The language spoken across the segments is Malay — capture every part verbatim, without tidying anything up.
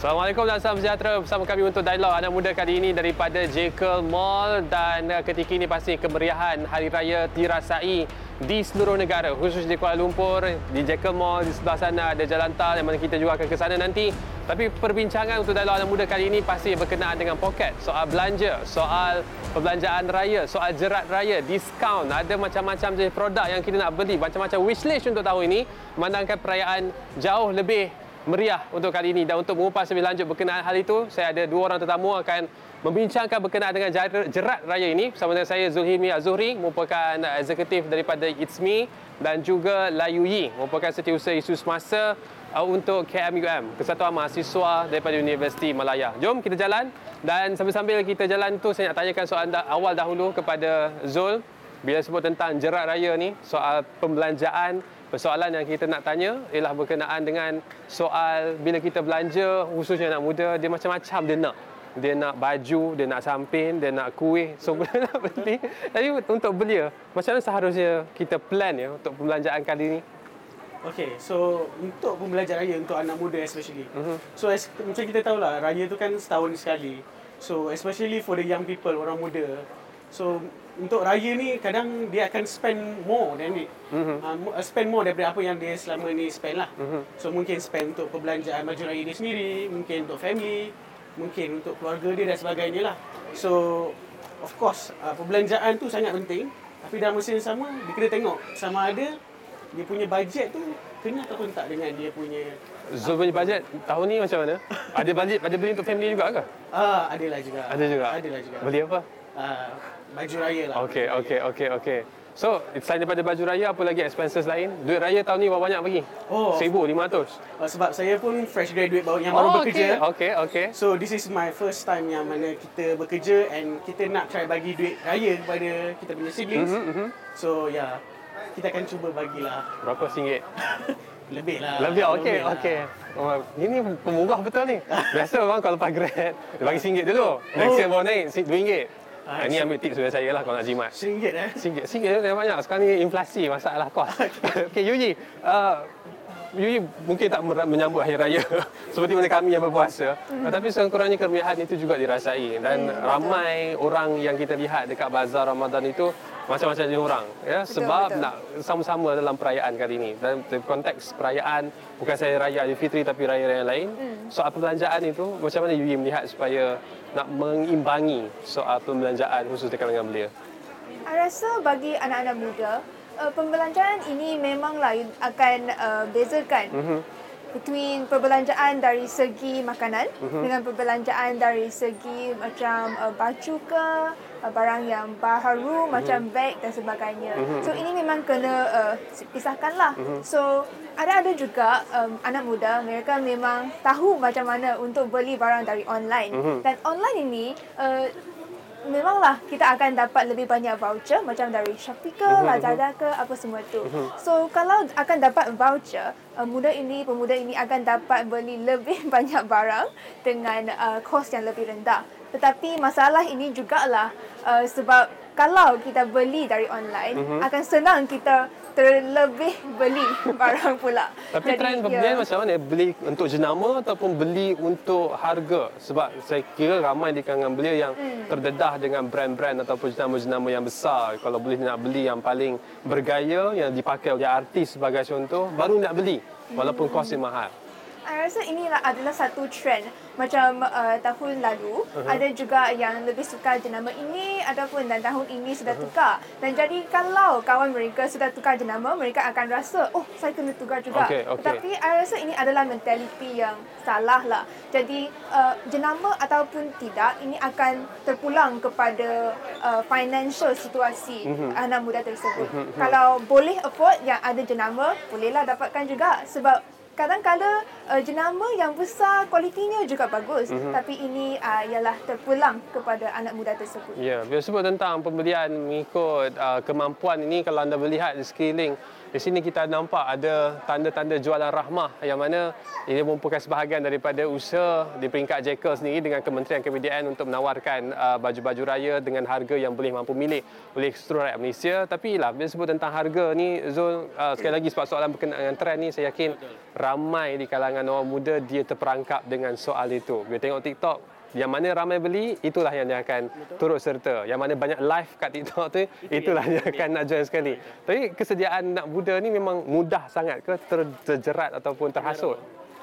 Assalamualaikum dan salam sejahtera bersama kami untuk dialog anak muda kali ini daripada Jekyll Mall, dan ketika ini pasti kemeriahan Hari Raya dirasai di seluruh negara, khusus di Kuala Lumpur, di Jekyll Mall. Di sebelah sana ada Jalan Tal yang mana kita juga akan ke sana nanti. Tapi perbincangan untuk dialog anak muda kali ini pasti berkenaan dengan poket, soal belanja, soal perbelanjaan raya, soal jerat raya, diskaun, ada macam-macam jenis produk yang kita nak beli, macam-macam wishlist untuk tahun ini, memandangkan perayaan jauh lebih meriah untuk kali ini. Dan untuk mengupas lebih lanjut berkenaan hal itu, saya ada dua orang tetamu akan membincangkan berkenaan dengan jerat raya ini. Bersama dengan saya Zulhilmi Az-Zuhri, merupakan eksekutif daripada It's Me, dan juga Layu Yi, merupakan setiausaha isu semasa untuk K M U M, Kesatuan Mahasiswa daripada Universiti Malaya. Jom kita jalan, dan sambil-sambil kita jalan tu saya nak tanyakan soalan awal dahulu kepada Zul. Bila sebut tentang jerat raya ni, soal pembelanjaan, persoalan yang kita nak tanya ialah berkenaan dengan soal bila kita belanja, khususnya anak muda, dia macam-macam dia nak. Dia nak baju, dia nak samping, dia nak kuih, semua nak beli. Tapi untuk belia, macam mana seharusnya kita plan ya untuk pembelanjaan kali ni? Okay, so untuk pembelanjaan raya untuk anak muda especially. Uh-huh. So as, macam kita tahulah, raya tu kan setahun sekali. So especially for the young people, orang muda. So untuk raya ni kadang dia akan spend more than it. Mm-hmm. Uh, spend more daripada apa yang dia selama ni spend lah. Mm-hmm. So mungkin spend untuk perbelanjaan baju raya dia sendiri, mungkin untuk family, mungkin untuk keluarga dia dan sebagainya lah. So of course uh, perbelanjaan tu sangat penting, tapi dalam masa yang sama dia kena tengok sama ada dia punya bajet tu kena ataupun tak dengan dia punya. Zul punya bajet tahun ni macam mana? Ada bajet, ada beli untuk family juga ke? Ah, adalah juga. Ada juga. Adalah juga. Beli apa? Uh, baju raya lah. Okey, okey, okey, okey. So, selain daripada baju raya, apa lagi expenses lain? Duit raya tahun ni berapa banyak bagi? Oh, seribu lima ratus. Uh, sebab saya pun fresh graduate baru yang baru oh, bekerja. Okey, okey. So, this is my first time yang mana kita bekerja and kita nak try bagi duit raya kepada kita punya siblings. Mm-hmm, mm-hmm. So, ya, yeah, kita akan cuba bagilah. Berapa singgit? Lebih lah. Lebih, okey, okey. Oh, ini pemurah betul ni. Biasa orang kalau lepas grad, dia bagi singgit dulu. Next year baru naik, dua ringgit. Ha, ini ambil tips dari saya lah kalau nak jimat. Singgit eh? Singgit. Singgit dia banyak. Sekarang ni inflasi, masalah kos. Okey, Yuyi. Uh, Yuyi mungkin tak menyambut Hari Raya seperti mana kami yang berpuasa. Mm. Tapi sekurang-kurangnya kemeriahan itu juga dirasai. Dan mm, ramai betul. Orang yang kita lihat dekat bazar Ramadan itu macam-macam jenis orang. Ya, betul, sebab betul. Nak sama-sama dalam perayaan kali ini. Dan konteks perayaan, bukan sahaja Raya Aidilfitri tapi raya-raya lain. Mm. Soal perbelanjaan itu, macam mana Yuyi melihat supaya nak mengimbangi soal perbelanjaan khusus di kalangan belia? Saya rasa bagi anak-anak muda, uh, pembelanjaan ini memanglah akan uh, bezakan mm-hmm. between perbelanjaan dari segi makanan mm-hmm. dengan perbelanjaan dari segi macam uh, baju ke, uh, barang yang baharu mm-hmm. macam beg dan sebagainya. Mm-hmm. So ini memang kena uh, pisahkanlah. Mm-hmm. So ada-ada juga um, anak muda, mereka memang tahu macam mana untuk beli barang dari online. Mm-hmm. Dan online ini uh, memanglah kita akan dapat lebih banyak voucher macam dari Shopee ke, mm-hmm. Lazada ke, apa semua tu. Mm-hmm. So kalau akan dapat voucher, uh, muda ini, pemuda ini akan dapat beli lebih banyak barang dengan uh, kos yang lebih rendah. Tetapi masalah ini jugalah uh, sebab kalau kita beli dari online, mm-hmm. akan senang kita terlebih beli barang pula. Tapi trend pembelian ya. Macam mana? Beli untuk jenama ataupun beli untuk harga? Sebab saya kira ramai di kalangan belia yang hmm. terdedah dengan brand-brand ataupun jenama-jenama yang besar. Kalau boleh nak beli yang paling bergaya, yang dipakai oleh artis sebagai contoh, baru nak beli walaupun hmm. kosnya mahal. Saya rasa inilah adalah satu trend. Macam uh, tahun lalu, uh-huh. ada juga yang lebih suka jenama ini ataupun dan tahun ini sudah uh-huh. tukar. Dan jadi kalau kawan mereka sudah tukar jenama, mereka akan rasa, oh saya kena tukar juga. Okay, okay. Tetapi saya rasa ini adalah mentaliti yang salah lah. Jadi uh, jenama ataupun tidak, ini akan terpulang kepada uh, financial situasi uh-huh. anak muda tersebut. Uh-huh. Kalau boleh afford yang ada jenama, bolehlah dapatkan juga. Sebab kadang-kadang uh, jenama yang besar kualitinya juga bagus, mm-hmm. tapi ini uh, ialah terpulang kepada anak muda tersebut. Ya, bila sebut tentang pembelian mengikut uh, kemampuan ini, kalau anda melihat di sekeliling Di sini kita nampak ada tanda-tanda jualan rahmah yang mana ini merupakan sebahagian daripada usaha di peringkat Jekyll sendiri dengan Kementerian K P D N untuk menawarkan uh, baju-baju raya dengan harga yang boleh mampu milik oleh seluruh rakyat Malaysia. Tapi lah, bila sebut tentang harga ni, Zul, uh, sekali lagi sebab soalan berkenaan dengan trend ni, saya yakin ramai di kalangan orang muda dia terperangkap dengan soal itu. Bila tengok TikTok, yang mana ramai beli, itulah yang dia akan Betul. turut serta. Yang mana banyak live kat TikTok tu, Itu itulah yang dia akan nak join sekali. Tapi kesediaan anak muda ni memang mudah sangat ke ter- terjerat ataupun terhasut?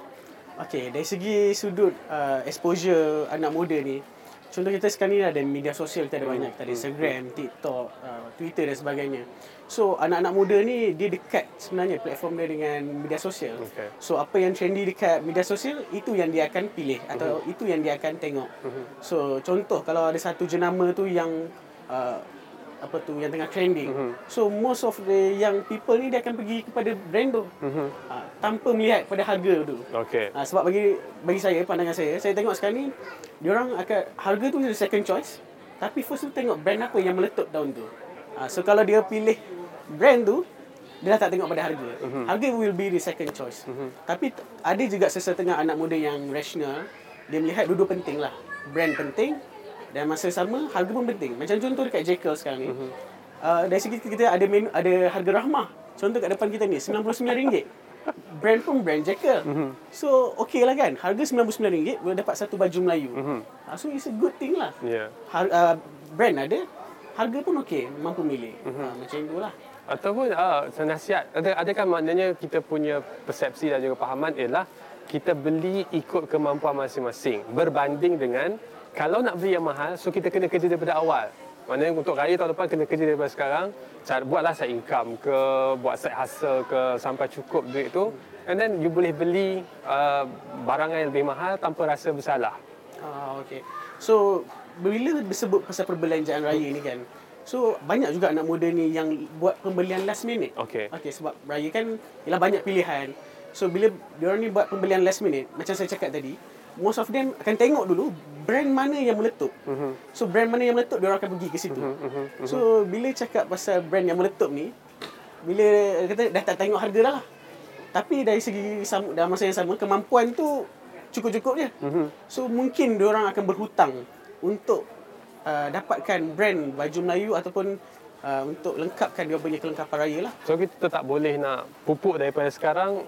Okey, dari segi sudut uh, exposure anak muda ni, contoh kita sekarang ni ada media sosial, kita ada banyak. Kita ada Instagram, TikTok, uh, Twitter dan sebagainya. So, anak-anak muda ni, dia dekat sebenarnya platform dia dengan media sosial. Okay. So, apa yang trendy dekat media sosial, itu yang dia akan pilih atau uh-huh. itu yang dia akan tengok. Uh-huh. So, contoh kalau ada satu jenama tu yang uh, apa tu yang tengah trending. Uh-huh. So, most of the young people ni dia akan pergi kepada brand tu. Uh-huh. Uh, tanpa melihat pada harga tu. Okay. Uh, sebab bagi bagi saya, pandangan saya, saya tengok sekarang ni, diorang akan harga tu the second choice. Tapi first tu tengok brand apa yang meletup tahun tu. Uh, so, kalau dia pilih brand tu, dia dah tak tengok pada harga. Uh-huh. Harga will be the second choice. Uh-huh. Tapi ada juga sesetengah anak muda yang rasional, dia melihat dua-dua penting lah. Brand penting dan masa sama harga pun penting. Macam contoh dekat Jekyll sekarang ni. Uh-huh. Uh, dari segi kita ada menu, ada harga rahmah. Contoh kat depan kita ni sembilan puluh sembilan ringgit. Brand pun brand Jekyll. Uh-huh. So okey lah kan. Harga sembilan puluh sembilan ringgit boleh dapat satu baju Melayu. Uh-huh. Uh, so it's a good thing lah. Yeah. Har- uh, brand ada, harga pun okey, mampu milik. Uh-huh. Uh, macam itulah. Ataupun uh, nasihat, adakah maknanya kita punya persepsi dan juga pahaman ialah kita beli ikut kemampuan masing-masing berbanding dengan kalau nak beli yang mahal, so kita kena kerja daripada awal. Maknanya untuk raya tahun depan kena kerja daripada sekarang, cara buatlah side income ke, buat side hustle ke sampai cukup duit tu, and then you boleh beli uh, barang yang lebih mahal tanpa rasa bersalah. Ah, okay. So bila disebut pasal perbelanjaan raya ni kan, so banyak juga anak muda ni yang buat pembelian last minute. Okey. Okey, sebab raya kan ialah banyak pilihan. So bila diorang ni buat pembelian last minute, macam saya cakap tadi, most of them akan tengok dulu brand mana yang meletup. Uh-huh. So brand mana yang meletup, diorang akan pergi ke situ. Uh-huh. Uh-huh. So bila cakap pasal brand yang meletup ni, bila kata dah tak tengok harga dah lah. Tapi dari segi dalam masa yang sama, kemampuan tu cukup-cukup je. Uh-huh. So mungkin diorang akan berhutang untuk Uh, dapatkan brand baju Melayu ataupun uh, untuk lengkapkan dia punya kelengkapan raya lah. So kita tak boleh nak pupuk daripada sekarang,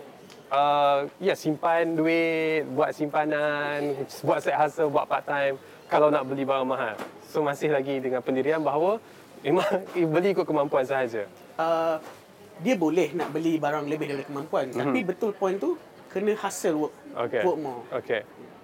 uh, ya simpan duit, buat simpanan, buat side hustle, buat part time kalau nak beli barang mahal. So masih lagi dengan pendirian bahawa memang beli ikut kemampuan sahaja. Uh, dia boleh nak beli barang lebih daripada kemampuan, mm-hmm. tapi betul point tu kena hustle work, okay. work more. Okay.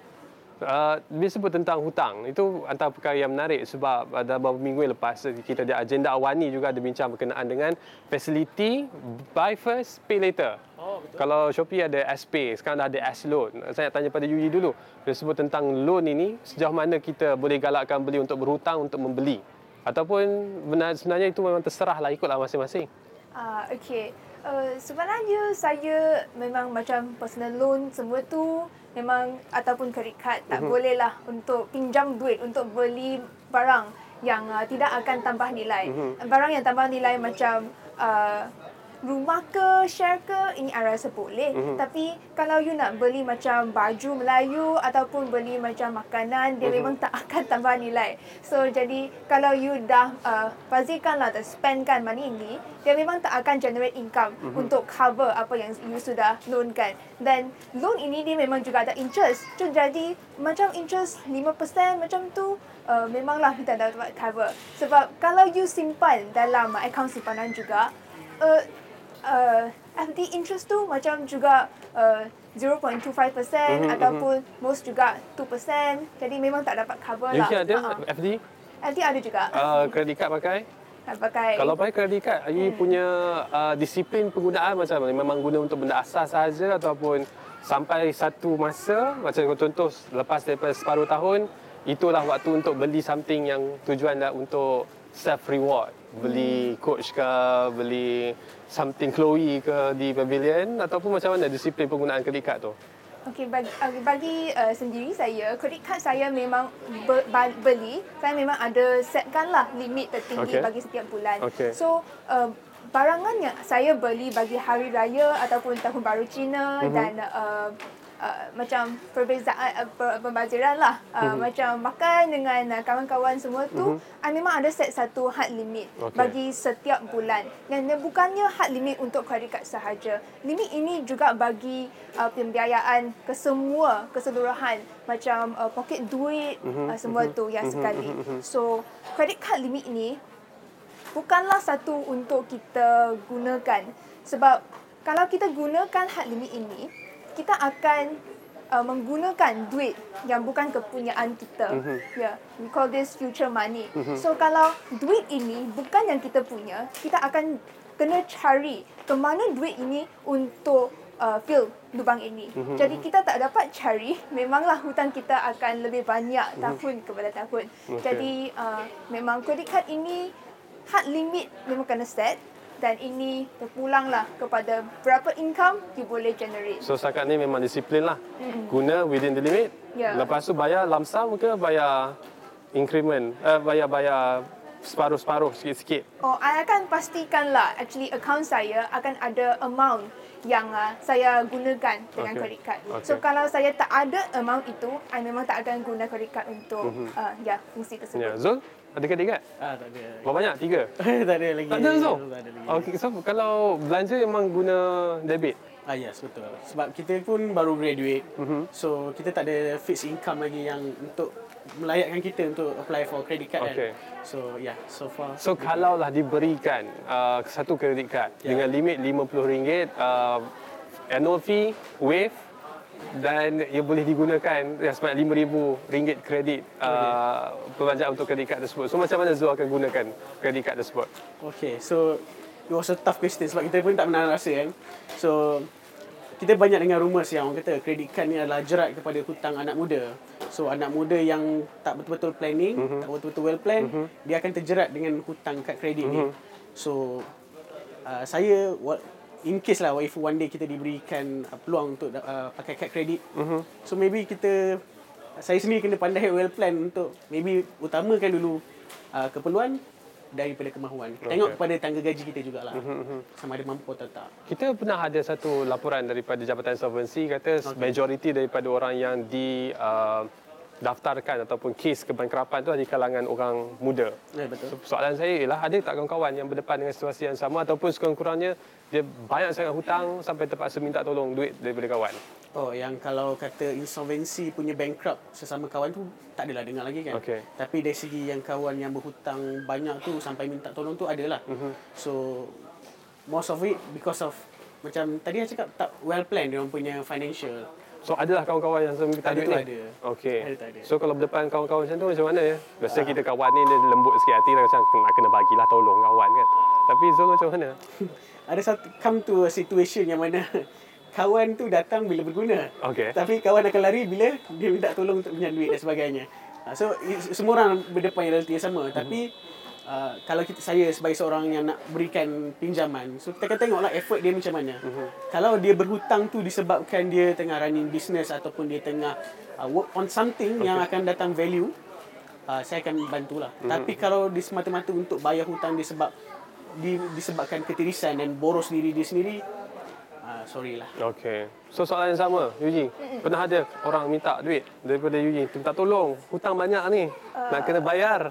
Uh, bila sebut tentang hutang, itu antara perkara yang menarik sebab ada beberapa minggu yang lepas kita ada agenda awani juga ada bincang berkenaan dengan facility buy first, pay later. Oh, betul. Kalau Shopee ada S-Pay, sekarang dah ada S-Loan. Saya nak tanya pada Yuyi dulu, bila sebut tentang loan ini, sejauh mana kita boleh galakkan beli untuk berhutang untuk membeli? Ataupun benar, sebenarnya itu memang terserahlah, ikutlah masing-masing. Uh, okay. Uh, sebenarnya saya memang macam personal loan semua tu memang ataupun credit card tak uh-huh. bolehlah untuk pinjam duit untuk beli barang yang uh, tidak akan tambah nilai. Uh-huh. Barang yang tambah nilai macam uh, rumah ke, share ke, ini I rasa boleh. Uh-huh. Tapi kalau you nak beli macam baju Melayu ataupun beli macam makanan, dia uh-huh. memang tak akan tambah nilai. So jadi kalau you dah uh, pastikanlah, spendkan money ini, dia memang tak akan generate income uh-huh. untuk cover apa yang you sudah loankan. Dan loan ini dia memang juga ada interest. So, jadi macam interest lima peratus macam tu, uh, memanglah kita dapat cover. Sebab kalau you simpan dalam akaun simpanan juga, uh, Uh, F D interest tu macam juga uh, zero point two five percent mm-hmm, ataupun mm-hmm. most juga two percent. Jadi memang tak dapat cover lah. You ada uh-huh. F D? F D ada juga. Uh, credit card pakai? Pakai. Kalau pakai credit card, hmm. you punya uh, disiplin penggunaan macam mana? Memang guna untuk benda asas sahaja ataupun sampai satu masa, macam contoh lepas daripada separuh tahun, itulah waktu untuk beli something yang tujuan dah untuk self reward. Beli coach ke, beli something Chloe ke di pavilion, ataupun macam mana disiplin penggunaan credit card tu? Okey, bagi, bagi uh, sendiri saya, credit card saya memang be, beli, saya memang ada setkanlah limit tertinggi okay. bagi setiap bulan. Okay. So, uh, barangan yang saya beli bagi Hari Raya ataupun Tahun Baru Cina uh-huh. dan uh, Uh, macam perbezaan uh, pembaziran lah uh, uh-huh. macam makan dengan uh, kawan-kawan semua tu uh-huh. uh, memang ada set satu had limit okay. bagi setiap bulan dan uh, bukannya had limit untuk credit card sahaja. Limit ini juga bagi uh, pembiayaan ke semua keseluruhan macam uh, poket duit uh-huh. uh, semua uh-huh. tu yang uh-huh. sekali. Uh-huh. So credit card limit ini bukanlah satu untuk kita gunakan sebab kalau kita gunakan had limit ini kita akan uh, menggunakan duit yang bukan kepunyaan kita. Mm-hmm. Yeah, we call this future money. Mm-hmm. So kalau duit ini bukan yang kita punya, kita akan kena cari ke mana duit ini untuk uh, fill lubang ini. Mm-hmm. Jadi kita tak dapat cari, memanglah hutang kita akan lebih banyak mm-hmm. tahun kepada tahun. Okay. Jadi uh, memang credit card ini had limit memang kena set. Dan ini terpulanglah kepada berapa income you boleh generate. So setakat ni memang disiplin lah. Mm-hmm. Guna within the limit. Yeah. Lepas tu bayar lump sum ke bayar increment? Uh, bayar-bayar separuh-separuh sikit-sikit? Oh, I akan pastikanlah actually account saya akan ada amount yang uh, saya gunakan dengan okay. credit card. Okay. So kalau saya tak ada amount itu, I memang tak akan guna credit card untuk mm-hmm. uh, ya, fungsi tersebut. Yeah. Zul? Ada credit card? Ah, tak ada. Berapa banyak? Tiga? tak ada lagi. Tak ada so? Tak ada lagi. Okay, so kalau belanja memang guna debit? Ah, yes, betul. Sebab kita pun baru graduate. Mm-hmm. So, kita tak ada fixed income lagi yang untuk melayakkan kita untuk apply for credit card okay. kan. So, yeah, so far. So, kalau lah diberikan uh, satu credit card yeah. dengan limit lima puluh ringgit, uh, annual fee, waive, dan ia boleh digunakan ya, sebanyak lima ribu ringgit kredit uh, perbelanjaan untuk kredit kad tersebut. So macam mana Zul akan gunakan kredit kad tersebut? Okay, so it was a tough question sebab kita pun tak pernah rasa kan. So kita banyak dengar rumours yang orang kata kredit kad ni adalah jerat kepada hutang anak muda. So anak muda yang tak betul-betul planning, mm-hmm. tak betul-betul well plan, mm-hmm. dia akan terjerat dengan hutang kad kredit mm-hmm. ni. So uh, saya in case lah if one day kita diberikan uh, peluang untuk uh, pakai kad kredit, uh-huh. so maybe kita saya sendiri kena pandai well plan untuk maybe utamakan dulu uh, keperluan daripada kemahuan. Okay. Tengok kepada tangga gaji kita jugalah. Uh-huh. Sama ada mampu atau tak. Kita pernah ada satu laporan daripada Jabatan Insolvensi kata okay. majoriti daripada orang yang di uh, daftarkan ataupun kes kebangkrapan tu di kalangan orang muda. Ya, betul. So, soalan saya ialah ada tak kawan-kawan yang berdepan dengan situasi yang sama ataupun sekurang-kurangnya dia banyak sangat hutang sampai terpaksa minta tolong duit daripada kawan? Oh, yang kalau kata insolvensi punya bankrupt sesama kawan tu tak adalah dengar lagi kan. Okay. Tapi dari segi yang kawan yang berhutang banyak tu sampai minta tolong tu adalah. Uh-huh. So most of it because of macam tadi saya cakap tak well planned dia orang punya financial. So adalah kawan-kawan yang selalu minta duit ni? Ada. Okey. Ada tak ada. So kalau berdepan kawan-kawan macam tu macam mana ya? Biasa kita kawan ni dia lembut sikit hati lah macam nak kena bagilah tolong kawan kan. Tapi Zul macam mana? Ada satu come to a situation yang mana kawan tu datang bila berguna. Okey. Tapi kawan akan lari bila dia minta tolong untuk pinjam duit dan sebagainya. So semua orang berdepan yang realiti yang sama. Mm-hmm. Tapi Uh, kalau kita, saya sebagai seorang yang nak berikan pinjaman, so kita akan tengoklah effort dia macam mana. Uh-huh. Kalau dia berhutang tu disebabkan dia tengah running business ataupun dia tengah uh, work on something okay. yang akan datang value, uh, saya akan bantulah. Uh-huh. Tapi kalau dia semata-mata untuk bayar hutang dia sebab di, disebabkan ketirisan dan boros diri dia sendiri, uh, sorry lah. Okay. So soalan yang sama, Yuji. Uh-huh. Pernah ada orang minta duit daripada Yuji, minta tolong, hutang banyak ni, uh... nak kena bayar.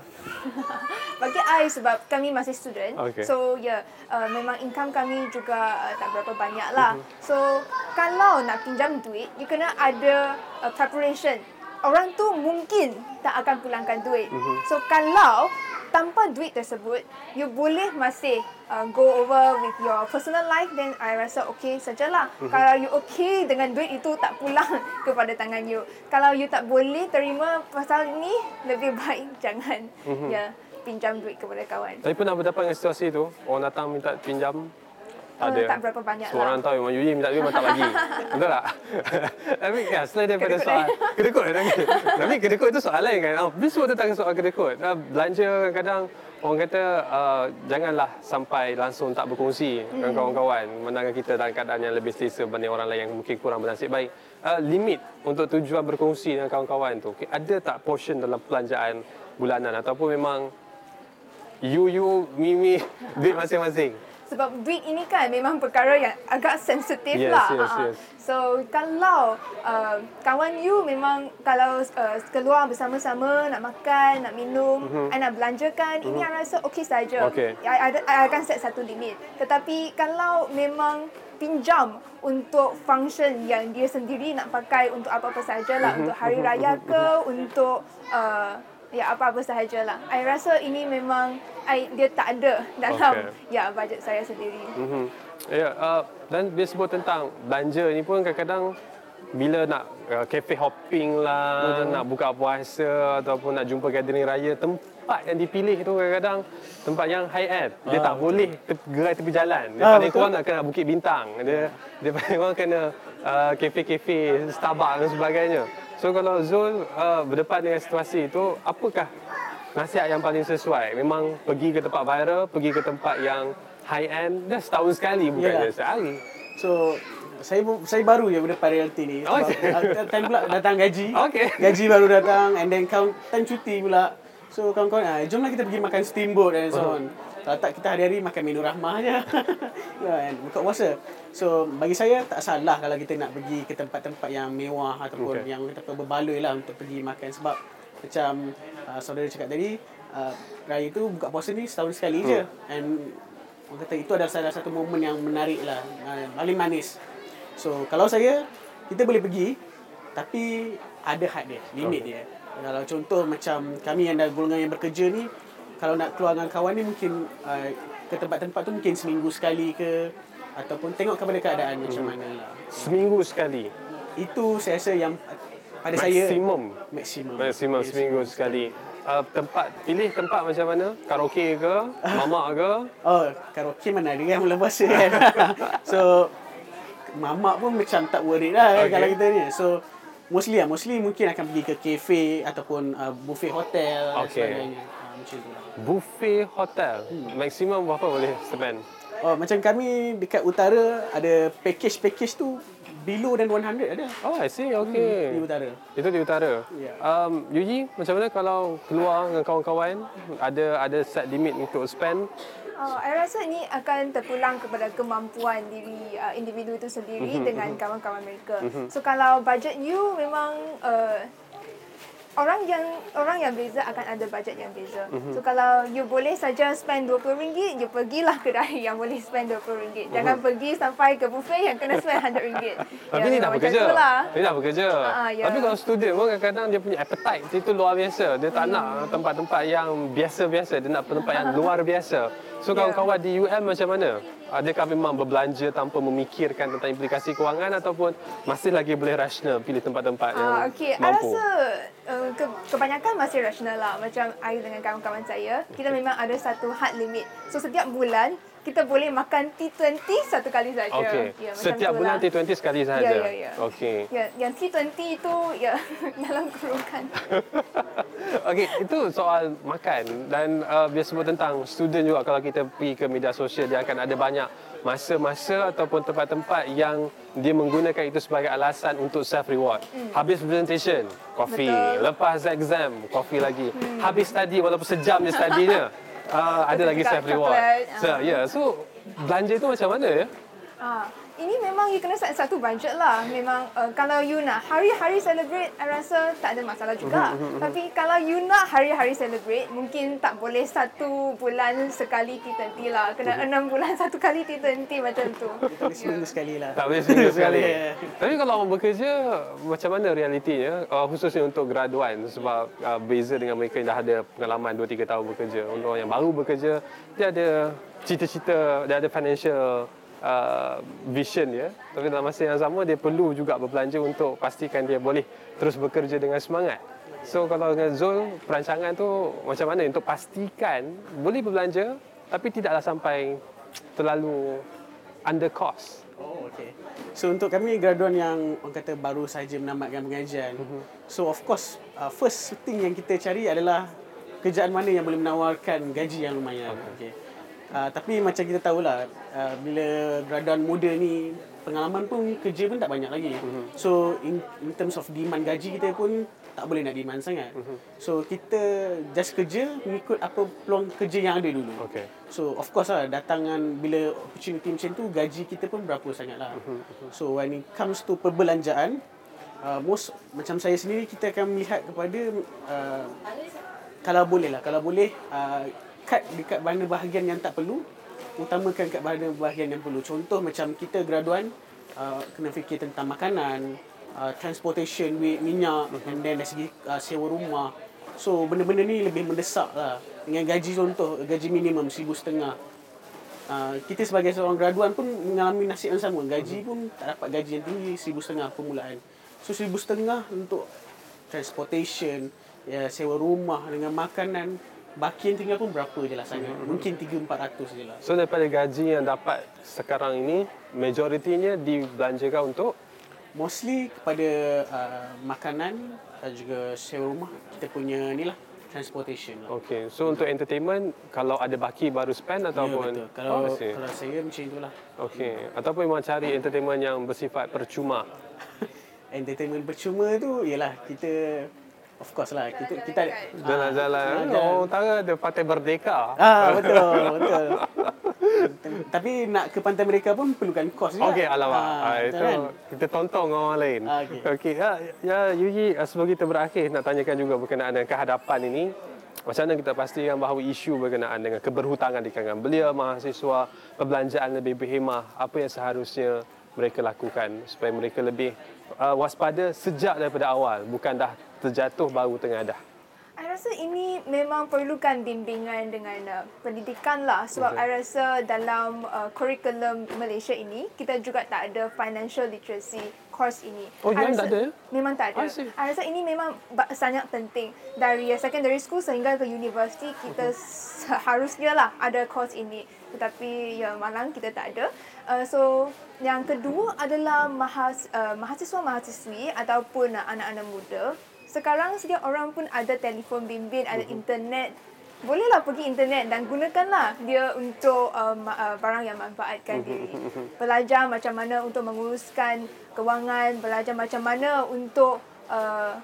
Bagi I sebab kami masih student, okay. so ya yeah, uh, memang income kami juga uh, tak berapa banyak lah. Uh-huh. So kalau nak pinjam duit, you kena ada uh, preparation. Orang tu mungkin tak akan pulangkan duit. Uh-huh. So kalau tanpa duit tersebut, you boleh masih uh, go over with your personal life, then I rasa okay sajalah. Uh-huh. Kalau you okay dengan duit itu tak pulang kepada tangan you. Kalau you tak boleh terima pasal ni, lebih baik jangan. Uh-huh. Ya. Yeah. Pinjam duit kepada kawan. Tapi pernah berdepan dengan situasi tu, orang datang minta pinjam, uh, ada. Tak berapa banyak so, lah. Orang tahu memang Yuji minta duit memang tak bagi. Betul tak? Tapi ya, selain daripada kedekut soal... Eh. Kedekut eh? Tapi kedekut itu soal lain kan? Oh, besok tentang soal kedekut. Belanja kadang orang kata uh, janganlah sampai langsung tak berkongsi hmm. dengan kawan-kawan. Menangan kita dalam keadaan yang lebih selesa berbanding orang lain yang mungkin kurang bernasib baik. Uh, limit untuk tujuan berkongsi dengan kawan-kawan tu, okay, ada tak portion dalam perbelanjaan bulanan ataupun memang you, you, me, me, duit masing-masing? Sebab duit ini kan memang perkara yang agak sensitif Yes, lah. yes, Ha. yes. So kalau uh, kawan you memang kalau uh, keluar bersama-sama nak makan, nak minum, mm-hmm. I nak belanjakan, mm-hmm. ini I rasa okey saja. Okey. I, I, I akan set satu limit. Tetapi kalau memang pinjam untuk function yang dia sendiri nak pakai untuk apa-apa sajalah, mm-hmm. untuk hari raya ke, untuk uh, ya apa-apa sahajalah. I rasa ini memang I, dia tak ada dalam okay. ya bajet saya sendiri. Mm-hmm. Ya, uh, dan dia sebut tentang belanja ni pun kadang-kadang bila nak uh, cafe hopping lah, mm-hmm. nak buka puasa ataupun nak jumpa gathering raya, tempat yang dipilih tu kadang-kadang tempat yang high end. Dia ah, tak betul. boleh te- gerai tepi jalan. Dia ah, paling kurang nak kena Bukit Bintang. Dia dia paling kurang kena uh, kafe-kafe, Starbucks dan sebagainya. So kalau Zul uh, berdepan dengan situasi itu, apakah nasihat yang paling sesuai? Memang pergi ke tempat viral, pergi ke tempat yang high end, dah setahun sekali bukannya yeah. sehari. So saya saya baru je berdepan reality ni. Oh, sebab time pula datang gaji. Okay. Gaji baru datang and then count time cuti pula. So kawan-kawan, ah, jomlah kita pergi makan steamboat and so on. Kalau tak kita hari-hari makan menu rahmah je. Ya, buka puasa. So bagi saya tak salah kalau kita nak pergi ke tempat-tempat yang mewah ataupun okay. yang kita berbaloi lah untuk pergi makan, sebab macam uh, saudara cakap tadi, uh, raya tu buka puasa ni setahun sekali hmm. je, and orang kata itu adalah salah satu momen yang menarik lah, uh, paling manis. So kalau saya, kita boleh pergi tapi ada had dia, limit okay. dia. Kalau contoh macam kami yang dah golongan yang bekerja ni, kalau nak keluar dengan kawan ni mungkin uh, ke tempat-tempat tu mungkin seminggu sekali ke, ataupun tengok kepada keadaan hmm. macam mana lah. Seminggu sekali? Itu saya rasa yang pada maksimum. saya maksimum maksimum yes, seminggu sekali. Uh, tempat pilih tempat macam mana? Karaoke ke? Mamak ke? Oh, karaoke mana ada kan bulan puasa kan. So mamak pun macam tak worth it lah okay. kalau kita ni. So mostly lah, mostly mungkin akan pergi ke kafe ataupun uh, buffet hotel okay. dan sebagainya. Uh, macam tu lah. Buffet hotel. Hmm. Maksimum berapa boleh spend? Oh, macam kami dekat utara ada package-package tu below than one hundred ada. Oh, I see. Okay. Hmm, di utara. Itu di utara. Yeah. Um, Yuji, macam mana kalau keluar dengan kawan-kawan, ada ada set limit untuk spend? Uh, saya rasa ini akan terpulang kepada kemampuan diri uh, individu itu sendiri mm-hmm. dengan kawan-kawan mereka. Mm-hmm. So kalau budget you memang uh, orang yang orang yang beza akan ada budget yang beza. Mm-hmm. So kalau you boleh saja spend dua puluh ringgit, you pergilah kedai yang boleh spend dua puluh ringgit. Mm-hmm. Jangan pergi sampai ke buffet yang kena spend seratus ringgit. Tapi ya, ni tak bekerja. Ni tak bekerja. Ha, ya. Tapi kalau student pun kadang-kadang dia punya appetite itu luar biasa. Dia tak hmm. nak tempat-tempat yang biasa-biasa, dia nak tempat yang luar biasa. So kawan-kawan di U M macam mana? Adakah memang berbelanja tanpa memikirkan tentang implikasi kewangan ataupun masih lagi boleh rasional pilih tempat-tempat yang uh, okay. mampu? Saya rasa uh, ke, kebanyakan masih rasional lah. Macam saya dengan kawan-kawan saya, kita memang ada satu hard limit. So setiap bulan kita boleh makan T twenty satu kali saja. Okay. Ya, setiap bulan T twenty sekali saja. Ya, ya, ya. Okey. Ya, yang T twenty itu ya dalam kurungan. Okey, itu soal makan dan uh, dia sebut tentang student juga. Kalau kita pergi ke media sosial, dia akan ada banyak masa-masa ataupun tempat-tempat yang dia menggunakan itu sebagai alasan untuk self reward. Hmm. Habis presentation, coffee. Betul. Lepas exam, coffee lagi. Hmm. Habis study walaupun sejam je studinya. Uh, ada lagi self reward. So, ya, yeah. So belanja itu macam mana ya? Ah, ini memang you kena set satu budget lah. Memang uh, kalau you nak hari-hari celebrate, I rasa tak ada masalah juga. Tapi kalau you nak hari-hari celebrate, mungkin tak boleh satu bulan sekali T twenty lah. Kena enam bulan satu kali T twenty macam tu. Tak boleh seminggu sekali lah. Tak boleh seminggu sekali. Tapi kalau orang bekerja, macam mana realitinya? Uh, khususnya untuk graduan, sebab uh, beza dengan mereka yang dah ada pengalaman dua tiga tahun bekerja. Untuk orang yang baru bekerja, dia ada cita-cita, dia ada financial Uh, vision ya, tapi dalam masa yang sama dia perlu juga berbelanja untuk pastikan dia boleh terus bekerja dengan semangat. So kalau dengan Zul, perancangan tu macam mana untuk pastikan boleh berbelanja tapi tidaklah sampai terlalu under cost? Oh, okey. So untuk kami graduan yang orang kata baru saja menamatkan pengajian, mm-hmm. so of course uh, first thing yang kita cari adalah kerjaan mana yang boleh menawarkan gaji yang lumayan. Okay. Okay. Uh, tapi macam kita tahulah, uh, bila graduan muda ni pengalaman pun kerja pun tak banyak lagi. Uh-huh. So in, in terms of demand gaji kita pun tak boleh nak demand sangat. Uh-huh. So kita just kerja mengikut apa peluang kerja yang ada dulu. Okay. So of course lah, datangan bila opportunity macam tu, gaji kita pun berapa sangat lah. Uh-huh. So when it comes to perbelanjaan, uh, most macam saya sendiri, kita akan melihat kepada uh, kalau boleh lah, kalau boleh uh, cut dekat mana bahagian yang tak perlu, utamakan kat bahagian yang perlu. Contoh macam kita graduan, uh, kena fikir tentang makanan, uh, transportation, duit, minyak, uh-huh. and then dari segi uh, sewa rumah. So benda-benda ni lebih mendesak lah. Dengan gaji, contoh gaji minimum seribu setengah. Uh, kita sebagai seorang graduan pun mengalami nasib yang sama. Gaji pun tak dapat gaji yang tinggi, seribu setengah permulaan. So seribu setengah untuk transportation, ya, sewa rumah dengan makanan. Baki yang tinggal pun berapa je lah sangat. Mungkin tiga empat ratus je lah. So daripada gaji yang dapat sekarang ini, majoritinya dibelanjakan untuk? Mostly kepada uh, makanan dan juga sewa rumah. Kita punya ni lah, transportation lah. Okay, so untuk entertainment, kalau ada baki baru spend ataupun? Ya, betul. Kalau, oh, kalau saya macam itulah. Okay, hmm. ataupun memang cari entertainment yang bersifat percuma? Entertainment percuma tu, ialah kita... Of course lah, kita kita jalan-jalan. Orang Utara ada Pantai Merdeka. Ah, betul, betul. Tapi nak ke Pantai Merdeka pun perlukan kos juga. Okey, alamak. Ah, itu kan? Kita tonton orang lain. Ah, okey. Okey, ya, ya Yuyi, sebelum kita berakhir nak tanyakan juga berkenaan dengan kehadapan ini. Macam mana kita pastikan bahawa isu berkenaan dengan keberhutangan di kalangan belia, mahasiswa, perbelanjaan lebih berhemah, apa yang seharusnya mereka lakukan supaya mereka lebih uh, waspada sejak daripada awal, bukan dah terjatuh baru tengadah. I rasa ini memang perlukan bimbingan dengan uh, pendidikan lah, sebab okay. I rasa dalam uh, kurikulum Malaysia ini kita juga tak ada financial literacy course ini. Oh, yang tak ada? Memang tak ada. I, I rasa ini memang sangat penting. Dari uh, secondary school sehingga ke universiti kita okay. seharusnya lah ada course ini. Tetapi ya malang kita tak ada. Uh, so yang kedua adalah mahas, uh, mahasiswa-mahasiswi ataupun uh, anak-anak muda. Sekarang setiap orang pun ada telefon bimbit, ada internet. Bolehlah pergi internet dan gunakanlah dia untuk um, uh, barang yang manfaatkan diri. Belajar macam mana untuk menguruskan kewangan, belajar macam mana untuk uh,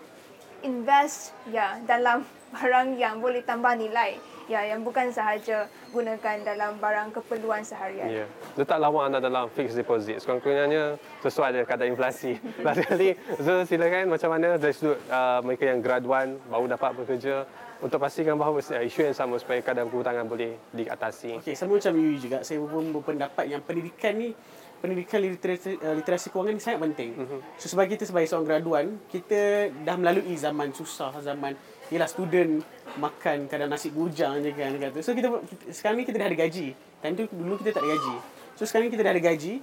invest ya dalam barang yang boleh tambah nilai. Ya, yang bukan sahaja gunakan dalam barang keperluan seharian. Ya. Letak lawak anda dalam fixed deposit. Sekurang-kurangnya sesuai dengan kadar inflasi. Last kali, so silakan macam mana dari sudut uh, mereka yang graduan baru dapat bekerja untuk pastikan bahawa uh, isu yang sama supaya kadar kehutangan boleh diatasi. Okey, sama macam Yui juga. Saya pun berpendapat yang pendidikan ni, pendidikan literasi, uh, literasi kewangan ni sangat penting. Uh-huh. So sebab kita sebagai seorang graduan, kita dah melalui zaman susah, zaman ialah student makan kadang nasi bujang je kan kata. So kita, kita sekarang ni kita dah ada gaji. Time tu dulu kita tak ada gaji. So sekarang ni kita dah ada gaji.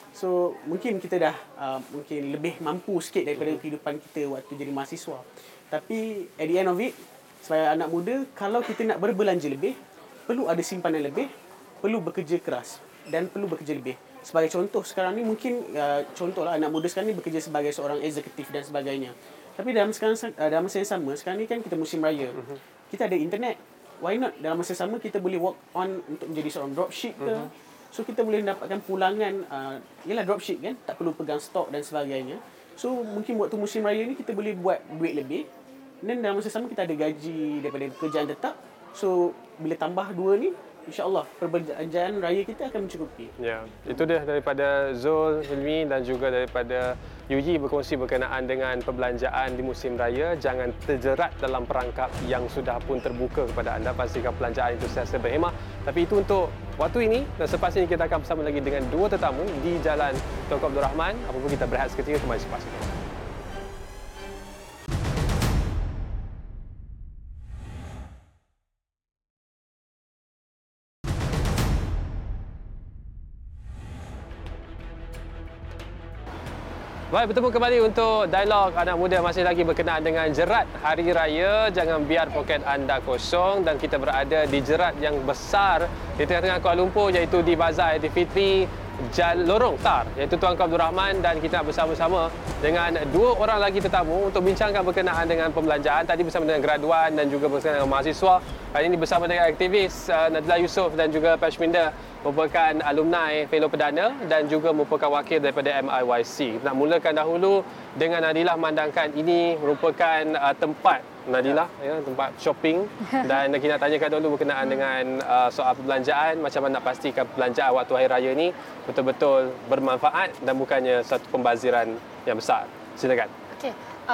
So mungkin kita dah uh, mungkin lebih mampu sikit daripada kehidupan kita waktu jadi mahasiswa. Tapi at the end of it, sebagai anak muda, kalau kita nak berbelanja lebih, perlu ada simpanan lebih, perlu bekerja keras dan perlu bekerja lebih. Sebagai contoh sekarang ni mungkin uh, contohlah anak muda sekarang ni bekerja sebagai seorang eksekutif dan sebagainya. Tapi dalam sekarang dalam masa yang sama, sekarang ni kan kita musim raya. Uh-huh. Kita ada internet. Why not dalam masa sama kita boleh work on untuk menjadi seorang dropship ke. Uh-huh. So kita boleh dapatkan pulangan, uh, yalah dropship kan, tak perlu pegang stok dan sebagainya. So mungkin waktu musim raya ni kita boleh buat duit lebih. Dan dalam masa sama kita ada gaji daripada kerjaan tetap. So bila tambah dua ni, insya-Allah perbelanjaan raya kita akan mencukupi. Ya, itu dia daripada Zul, Hilmi dan juga daripada Yuyi berkongsi berkenaan dengan perbelanjaan di musim raya. Jangan terjerat dalam perangkap yang sudah pun terbuka kepada anda. Pastikan perbelanjaan itu sentiasa berhemah. Tapi itu untuk waktu ini, dan selepas ini kita akan bersama lagi dengan dua tetamu di Jalan Tunku Abdul Rahman. Apabila kita berehat seketika, kembali selepas ini. Baik, bertemu kembali untuk dialog anak muda, masih lagi berkenaan dengan jerat Hari Raya. Jangan biar poket anda kosong, dan kita berada di jerat yang besar di tengah-tengah Kuala Lumpur, iaitu di Bazar Aidilfitri Jal Lorong Tar, iaitu Tuanku Abdul Rahman, dan kita nak bersama-sama dengan dua orang lagi tetamu untuk bincangkan berkenaan dengan pembelanjaan. Tadi bersama dengan graduan dan juga bersama dengan mahasiswa. Kali ini bersama dengan aktivis uh, Nadila Yusof dan juga Pashminda, merupakan alumni fellow perdana dan juga merupakan wakil daripada M I Y C. Kita nak mulakan dahulu dengan Nadila memandangkan ini merupakan uh, tempat Nadila, ya, tempat shopping, dan kita nak tanyakan dulu berkenaan dengan uh, soal perbelanjaan, macam mana nak pastikan perbelanjaan waktu Hari Raya ni betul-betul bermanfaat dan bukannya satu pembaziran yang besar. Silakan. Okey.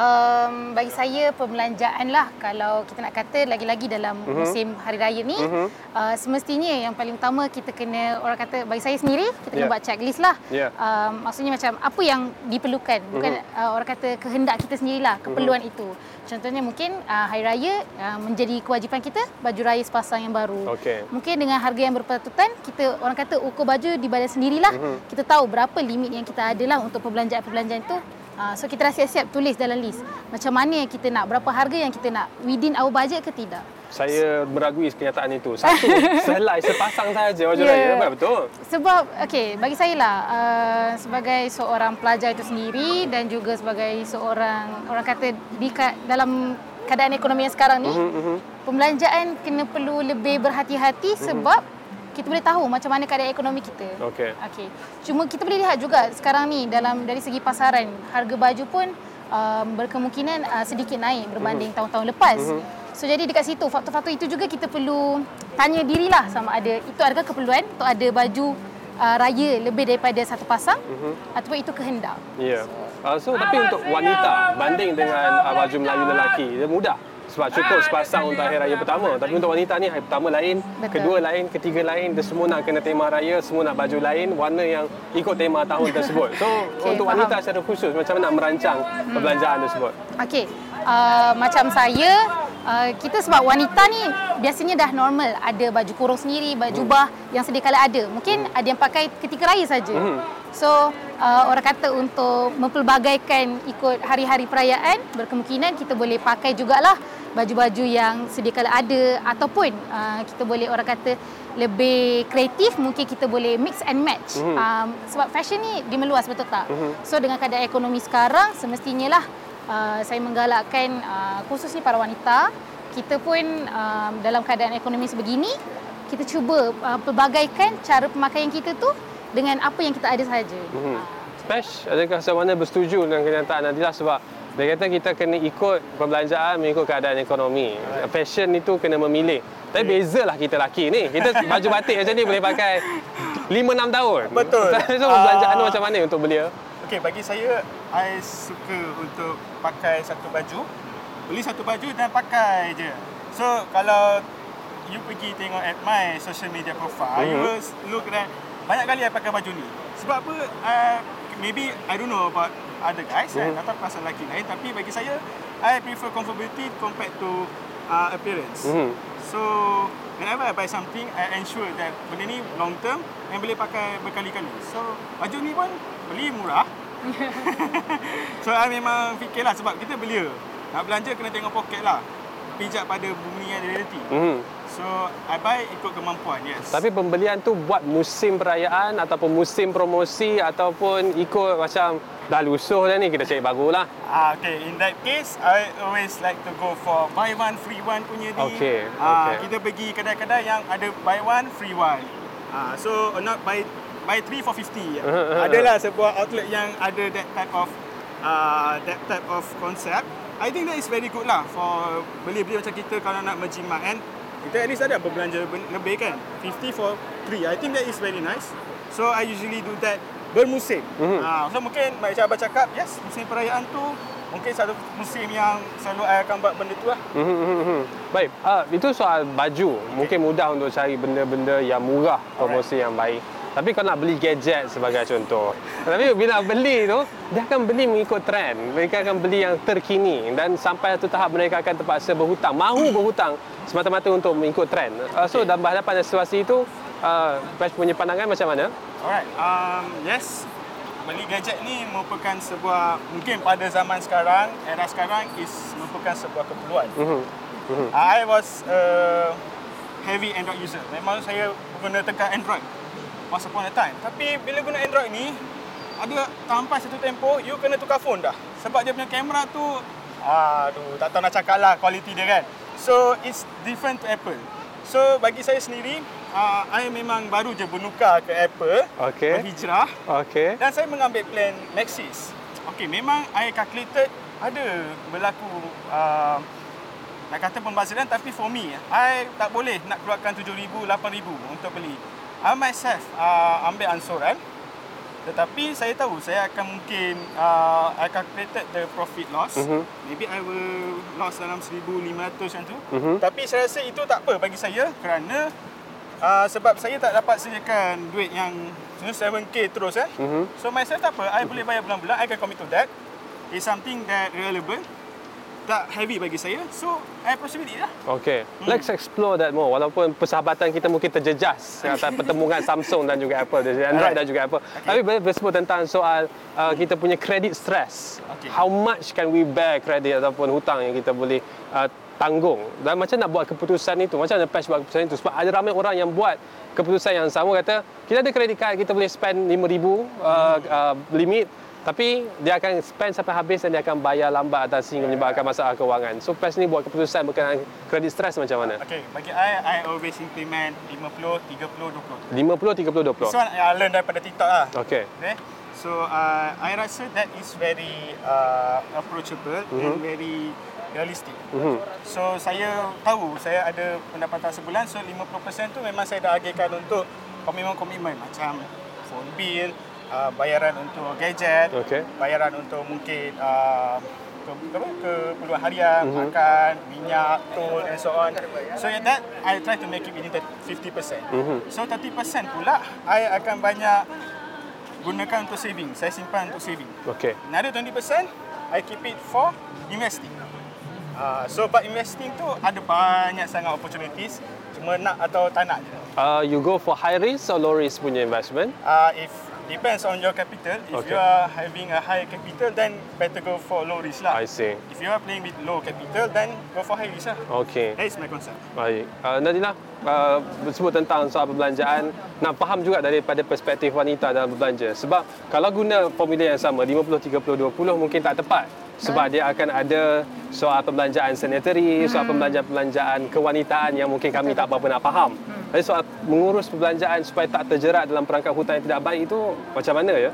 Um, bagi saya perbelanjaan lah, kalau kita nak kata lagi-lagi dalam uh-huh. musim Hari Raya ni, uh-huh. uh, semestinya yang paling utama kita kena, orang kata bagi saya sendiri, kita kena yeah. buat checklist lah. Yeah. Um, maksudnya macam apa yang diperlukan, bukan uh-huh. uh, orang kata kehendak kita sendirilah, keperluan uh-huh. itu. Contohnya mungkin uh, Hari Raya uh, menjadi kewajipan kita baju raya sepasang yang baru. Okay. Mungkin dengan harga yang berpatutan, kita orang kata ukur baju di badan sendirilah. Uh-huh. Kita tahu berapa limit yang kita ada lah untuk perbelanjaan-perbelanjaan itu. Uh, so kita dah siap-siap tulis dalam list macam mana yang kita nak, berapa harga yang kita nak, within our budget ke tidak. Saya meragui kenyataan itu. Satu selai sepasang saja baju yeah. raya, betul? Sebab okey, bagi saya lah uh, sebagai seorang pelajar itu sendiri dan juga sebagai seorang orang kata di dalam keadaan ekonomi yang sekarang ni, uh-huh, uh-huh. pembelanjaan kena perlu lebih berhati-hati uh-huh. sebab kita boleh tahu macam mana keadaan ekonomi kita. Okey. Okey. Cuma kita boleh lihat juga sekarang ni dalam dari segi pasaran, harga baju pun um, berkemungkinan uh, sedikit naik berbanding uh-huh. tahun-tahun lepas. Uh-huh. So jadi dekat situ faktor-faktor itu juga kita perlu tanya dirilah sama ada itu adakah keperluan untuk ada baju uh, raya lebih daripada satu pasang uh-huh. ataupun itu kehendak. Ya. Yeah. So, uh, so tapi untuk wanita banding dengan uh, baju Melayu lelaki, dia mudah. Sebab cukup sepasang untuk Hari Raya pertama. Tapi untuk wanita ni, hari pertama lain, betul. Kedua lain, ketiga lain. Dia semua nak kena tema raya, semua nak baju lain, warna yang ikut tema tahun tersebut. So, okay, untuk wanita faham. Secara khusus, macam mana nak merancang hmm. perbelanjaan tersebut? Okey, uh, macam saya, uh, kita sebab wanita ni biasanya dah normal. Ada baju kurung sendiri, baju jubah hmm. yang sedia kala ada. Mungkin hmm. ada yang pakai ketika raya saja. Hmm. So, uh, orang kata untuk mempelbagaikan ikut hari-hari perayaan, berkemungkinan kita boleh pakai jugalah baju-baju yang sedia kala ada, ataupun uh, kita boleh orang kata lebih kreatif, mungkin kita boleh mix and match. Mm-hmm. um, sebab fashion ni dimeluas, betul tak? Mm-hmm. So dengan keadaan ekonomi sekarang, semestinya lah uh, saya menggalakkan uh, khususnya para wanita, kita pun um, dalam keadaan ekonomi sebegini, kita cuba uh, pelbagaikan cara pemakaian kita tu dengan apa yang kita ada sahaja. Mm-hmm. Pesh, adakah Samana bersetuju dengan kenyataan Nadila? Sebab dia kata kita kena ikut perbelanjaan mengikut keadaan ekonomi. Fashion itu kena memilih. Tapi bezalah kita lelaki ni. Kita baju batik macam ni boleh pakai lima enam tahun. Betul. So perbelanjaan tu uh, macam mana untuk belia? Okey, bagi saya, I suka untuk pakai satu baju. Beli satu baju dan pakai je. So kalau you pergi tengok at my social media profile, mm-hmm. you will look at banyak kali I pakai baju ni. Sebab apa? Uh, maybe I don't know about other guys, mm-hmm. kan, atau pasal lelaki lain, tapi bagi saya, I prefer comfortability compared to uh, appearance. Mm-hmm. So, whenever I buy something, I ensure that benda ni long term and boleh pakai berkali-kali. So, baju ni pun beli murah. So, I memang fikirlah sebab kita belia. Nak belanja kena tengok poket lah. Pijak pada bumi yang reality. Mm-hmm. So, I buy ikut kemampuan, yes. Tapi pembelian tu buat musim perayaan ataupun musim promosi ataupun ikut macam dah lusuh dah ni, kita cari barulah. Ah, okay. In that case, I always like to go for buy one, free one punya ni. Okay. Ah, okay. Kita pergi kedai-kedai yang ada buy one, free one. Ah, so, not buy buy three for fifty. Adalah sebuah outlet yang ada that type of uh, that type of concept. I think that is very good lah for beli-beli macam kita kalau nak menjimat, and kita at least ada berbelanja lebih kan, fifty for three. I think that is very nice. So I usually do that bermusim. Mm-hmm. Ha, so mungkin macam abang cakap, yes, musim perayaan tu mungkin satu musim yang selalu I akan buat benda tu lah. Mm-hmm. Baik, uh, itu soal baju. Okay. Mungkin mudah untuk cari benda-benda yang murah, promosi Alright. yang baik. Tapi kalau nak beli gadget sebagai contoh, tapi bila beli tu, dia akan beli mengikut trend. Mereka akan beli yang terkini, dan sampai satu tahap mereka akan terpaksa berhutang, mahu berhutang semata-mata untuk mengikut trend. Uh, so dalam berhadapan dengan situasi itu, uh, Pesh punya pandangan macam mana? Alright, um, yes, beli gadget ni merupakan sebuah, mungkin pada zaman sekarang, era sekarang is merupakan sebuah keperluan. Mm-hmm. Mm-hmm. I was a heavy Android user. Memang saya guna tekan Android. once upon a time. Tapi bila guna Android ni, ada sampai satu tempoh, you kena tukar phone dah. Sebab dia punya kamera tu, aduh, tak tahu nak cakap lah kualiti dia kan. So, it's different to Apple. So, bagi saya sendiri, uh, I memang baru je bertukar ke Apple, okay. berhijrah. Okay. Dan saya mengambil plan Maxis. Okay, memang I calculated ada berlaku uh, nak kata pembaziran, tapi for me, I tak boleh nak keluarkan tujuh ribu, lapan ribu untuk beli. I myself uh, ambil ansuran, tetapi saya tahu saya akan mungkin uh, I calculated the profit loss. Mm-hmm. Maybe I will loss dalam seribu lima ratus macam tu. Mm-hmm. Tapi saya rasa itu tak apa bagi saya kerana uh, sebab saya tak dapat sediakan duit yang tujuh K terus eh. Mm-hmm. So myself tak apa, I boleh bayar bulan-bulan, I can commit to that. It's something that relevant, tak heavy bagi saya. So I proceed with it lah. Okay, hmm. let's explore that more. Walaupun persahabatan kita mungkin terjejas atas pertemuan Samsung dan juga Apple, Android dan juga Apple. Okay. Tapi bila bersebut tentang soal uh, kita punya credit stress, okay. How much can we bear credit ataupun hutang yang kita boleh uh, tanggung, dan macam nak buat keputusan itu, macam mana Patch buat keputusan itu? Sebab ada ramai orang yang buat keputusan yang sama, kata kita ada credit card, kita boleh spend lima ribu uh, uh, limit, tapi dia akan spend sampai habis dan dia akan bayar lambat dan sehingga menyebabkan masalah kewangan. So Patch ni buat keputusan berkenaan credit stress macam mana? Okay, bagi I, I always implement lima puluh, tiga puluh, dua puluh. lima puluh, tiga puluh, dua puluh. This one I learn daripada TikTok lah. Okay. Okay. So uh, I rasa that is very uh, approachable mm-hmm. and very realistik. Mm-hmm. So saya tahu saya ada pendapatan sebulan, so lima puluh peratus tu memang saya dah agihkan untuk komitmen-komitmen macam phone bill, uh, bayaran untuk gadget, okay. bayaran untuk mungkin uh, ke, ke, keperluan harian, mm-hmm. makan, minyak, tol and so on. So in that I try to make it within fifty percent. Mm-hmm. So thirty percent pula I akan banyak gunakan untuk saving. Saya simpan untuk saving. Okay. Another twenty percent I keep it for investing. Uh, so but investing tu ada banyak sangat opportunities, cuma nak atau tak nak je. Uh, you go for high risk or low risk punya investment? Uh, if depends on your capital. If okay. you are having a high capital, then better go for low risk lah. I see. If you are playing with low capital, then go for high risk lah. Okay. That is my concept. Baik. Uh, Nadina, uh, bersebut tentang soal perbelanjaan, nak faham juga daripada perspektif wanita dalam berbelanja. Sebab kalau guna formula yang sama, lima puluh, tiga puluh, dua puluh mungkin tak tepat. Sebab dia akan ada soal perbelanjaan sanitary, soal perbelanjaan-perbelanjaan kewanitaan yang mungkin kami tak apa-apa nak faham. Jadi soal mengurus perbelanjaan supaya tak terjerat dalam perangkap hutang yang tidak baik itu macam mana ya?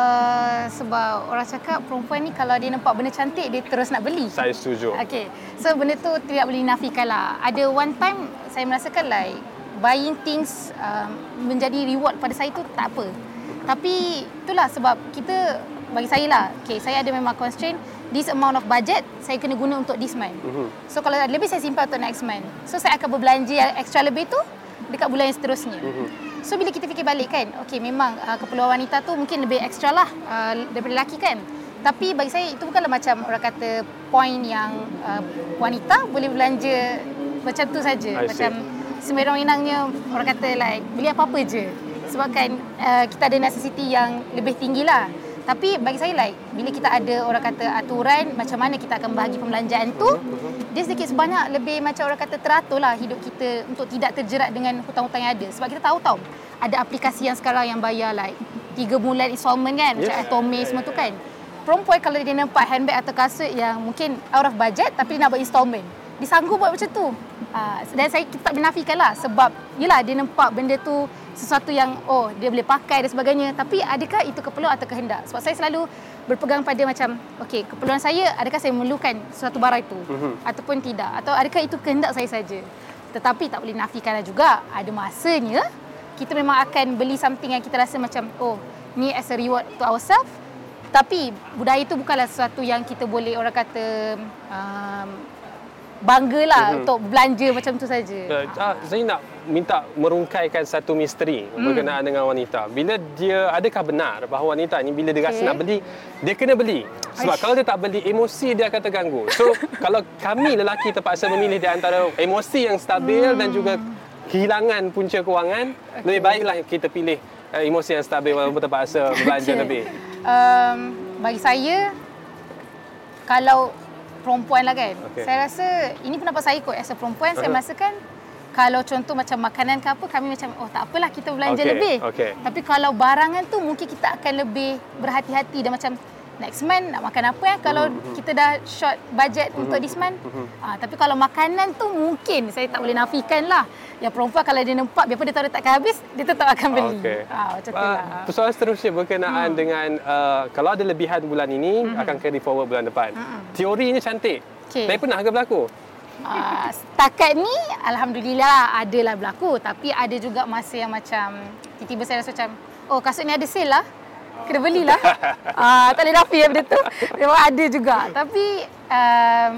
Uh, sebab orang cakap perempuan ni kalau dia nampak benda cantik, dia terus nak beli. Saya setuju. Okay. So benda tu tidak boleh dinafikan lah. Ada one time saya merasakan like buying things uh, menjadi reward pada saya tu tak apa. Tapi itulah sebab kita, bagi saya lah, okay, saya ada memang constraint, this amount of budget saya kena guna untuk this month. Mm-hmm. So kalau ada lebih saya simpan untuk next month. So saya akan berbelanja yang extra lebih tu dekat bulan yang seterusnya. Mm-hmm. So bila kita fikir balik kan, okay memang uh, keperluan wanita tu mungkin lebih extra lah uh, daripada lelaki kan. Tapi bagi saya itu bukanlah macam orang kata point yang uh, wanita boleh belanja macam tu saja. Macam sembarang-inangnya orang kata like beli apa-apa je. Sebab kan uh, kita ada necessity yang lebih tinggi lah. Tapi bagi saya like bila kita ada orang kata aturan macam mana kita akan bahagi pembelanjaan tu, dia sedikit sebanyak lebih macam orang kata teratur lah hidup kita untuk tidak terjerat dengan hutang-hutang yang ada. Sebab kita tahu tau ada aplikasi yang sekarang yang bayar like tiga bulan installment kan, yes. Macam Atome semua tu kan. Perempuan kalau dia nampak handbag atau kasut yang mungkin out of budget tapi dia nak buat installment, dia sanggup buat macam tu. Uh, dan saya kita tak menafikan lah sebab yelah dia nampak benda tu sesuatu yang oh dia boleh pakai dan sebagainya, tapi adakah itu keperluan atau kehendak? Sebab saya selalu berpegang pada macam okey, keperluan saya, adakah saya memerlukan sesuatu barang itu mm-hmm. ataupun tidak, atau adakah itu kehendak saya saja. Tetapi tak boleh nafikanlah juga ada masanya kita memang akan beli something yang kita rasa macam oh ni as a reward to ourselves, tapi budaya itu bukanlah sesuatu yang kita boleh orang kata um, banggalah mm-hmm. untuk belanja macam tu saja. Uh, saya nak minta merungkaikan satu misteri mm. berkenaan dengan wanita. Bila dia, adakah benar bahawa wanita ni bila dia rasa okay. nak beli, dia kena beli. Sebab Aish. kalau dia tak beli, emosi dia akan terganggu. So kalau kami lelaki terpaksa memilih di antara emosi yang stabil mm. dan juga kehilangan punca kewangan, okay. lebih baiklah kita pilih uh, emosi yang stabil walaupun terpaksa berbelanja okay. lebih. Um, bagi saya, kalau perempuan lah kan, okay. saya rasa ini pendapat saya kot as a perempuan, uh-huh. saya merasakan kalau contoh macam makanan ke apa, kami macam oh tak apalah kita belanja Okey, lebih. okey. Tapi kalau barangan tu mungkin kita akan lebih berhati-hati dan macam next month nak makan apa ya kalau mm-hmm. kita dah short budget mm-hmm. untuk this month. Mm-hmm. Ah, tapi kalau makanan tu mungkin saya tak boleh nafikan lah. Yang perempuan kalau dia nampak biarpun dia tahu dia takkan habis, dia tetap akan beli. Okay. Ah, macam tu Uh, lah. persoalan seterusnya berkenaan hmm. dengan uh, kalau ada lebihan bulan ini hmm. akan carry forward bulan depan. Hmm. Teorinya cantik. Okay. Tapi pernah ke berlaku? Uh, setakat ni alhamdulillah adalah berlaku, tapi ada juga masa yang macam tiba-tiba saya rasa macam oh kasut ni ada sale lah. Kena belilah. uh, tak boleh nafi ya benda tu. Memang ada juga. Tapi um,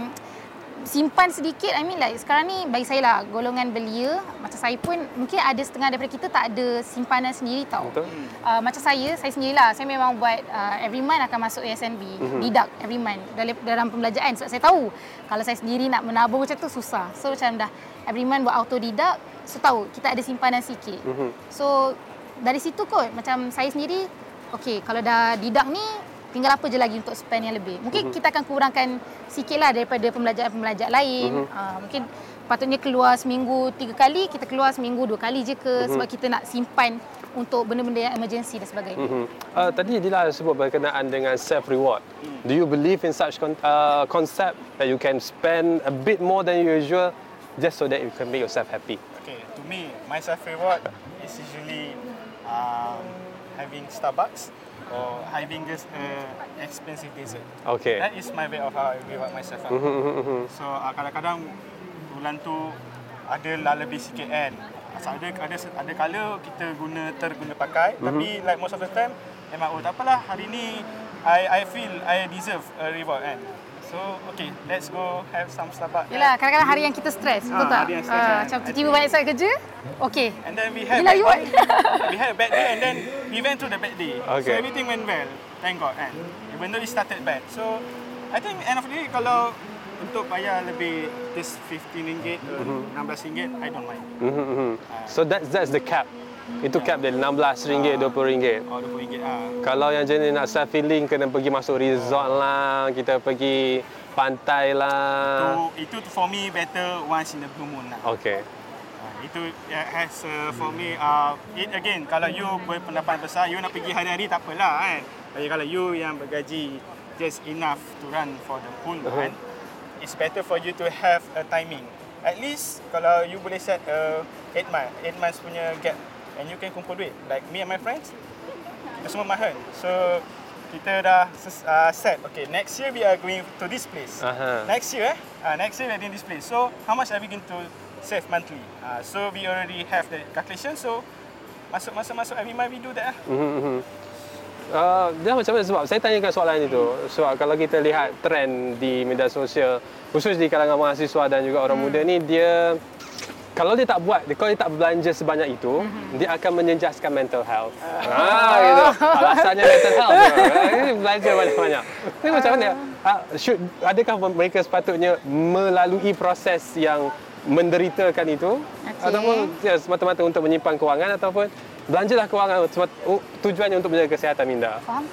simpan sedikit, I mean like sekarang ni bagi saya lah golongan belia macam saya pun mungkin ada setengah daripada kita tak ada simpanan sendiri tau. Betul. Uh, macam saya, saya sendirilah saya memang buat uh, every month akan masuk A S N B, mm-hmm. deduct every month dalam, dalam pembelanjaan sebab saya tahu kalau saya sendiri nak menabung macam tu susah. So macam dah every month buat auto deduct, so tahu kita ada simpanan sikit. Mm-hmm. So dari situ kot macam saya sendiri okey kalau dah deduct ni tinggal apa je lagi untuk spend yang lebih. Mungkin mm-hmm. kita akan kurangkan sikitlah daripada pembelanjaan-pembelanjaan lain. Mm-hmm. Uh, mungkin patutnya keluar seminggu tiga kali, kita keluar seminggu dua kali je ke mm-hmm. sebab kita nak simpan untuk benda-benda yang emergency dan sebagainya. Mm-hmm. Uh, tadi Dila sebut berkenaan dengan self reward. Mm. Do you believe in such con- uh, concept that you can spend a bit more than usual just so that you can make yourself happy? Okay, to me, my self reward is usually um, having Starbucks or having just uh, expensive dessert. Okay. That is my way of how I reward myself. Mm-hmm, mm-hmm. So uh, kadang-kadang bulan tu adalah lebih sikit kan. Asal ada ada ada kala kita guna terguna pakai, mm-hmm. tapi like most of the time memang oh tak apalah hari ni I I feel I deserve a reward kan. So okay, let's go have some Starbucks. Yelah, kadang-kadang hari yang kita stres, betul ah, tak? Hari yang stres, Ah, kan? macam tiba-tiba balik saat kerja, okay. And then we had Gila, bad reward. day. We had a bad day and then we went through the bad day. Okay. So everything went well, thank God kan. Even though it started bad. So I think end of the day kalau untuk bayar lebih this fifteen ringgit ke mm-hmm. enam belas ringgit, I don't mind. Mm-hmm. Uh, so that's that's the cap. Itu yeah. cap dia enam belas ringgit, uh, dua puluh ringgit. Oh, dua puluh ringgit ah. Kalau yang jenis nak self feeling kena pergi masuk resort lah, kita pergi pantai lah. Itu, itu for me better once in the blue moon lah. Okay. Uh, itu uh, has uh, for me uh, it again kalau you berpendapatan besar, you nak pergi hari-hari tak apalah kan. Tapi kalau you yang bergaji just enough to run for the whole month, uh-huh. it's better for you to have a timing. At least kalau you boleh set a eight month, eight months punya gap and you can kumpul duit. Like me and my friends, kita semua mahal. So kita dah uh, set, okay, next year we are going to this place. Uh-huh. Next year, eh, uh, next year we are doing this place. So how much are we going to save monthly? Uh, so we already have the calculation. So masuk masuk masuk every month we do that. Mm-hmm. Uh, dia macam mana sebab saya tanyakan soalan itu sebab kalau kita lihat trend di media sosial khusus di kalangan mahasiswa dan juga orang hmm. muda ni dia kalau dia tak buat, kalau dia tak belanja sebanyak itu, mm-hmm. dia akan menjejaskan mental health. Uh. Ah, gitu. Alasannya mental health. Ini belanja banyak-banyak. Ini uh. macam mana? Uh, should, adakah mereka sepatutnya melalui proses yang menderitakan itu? Okay. Ataupun ya, semata-mata untuk menyimpan kewangan ataupun belanjalah kewangan tujuannya untuk menjaga kesihatan minda? Faham?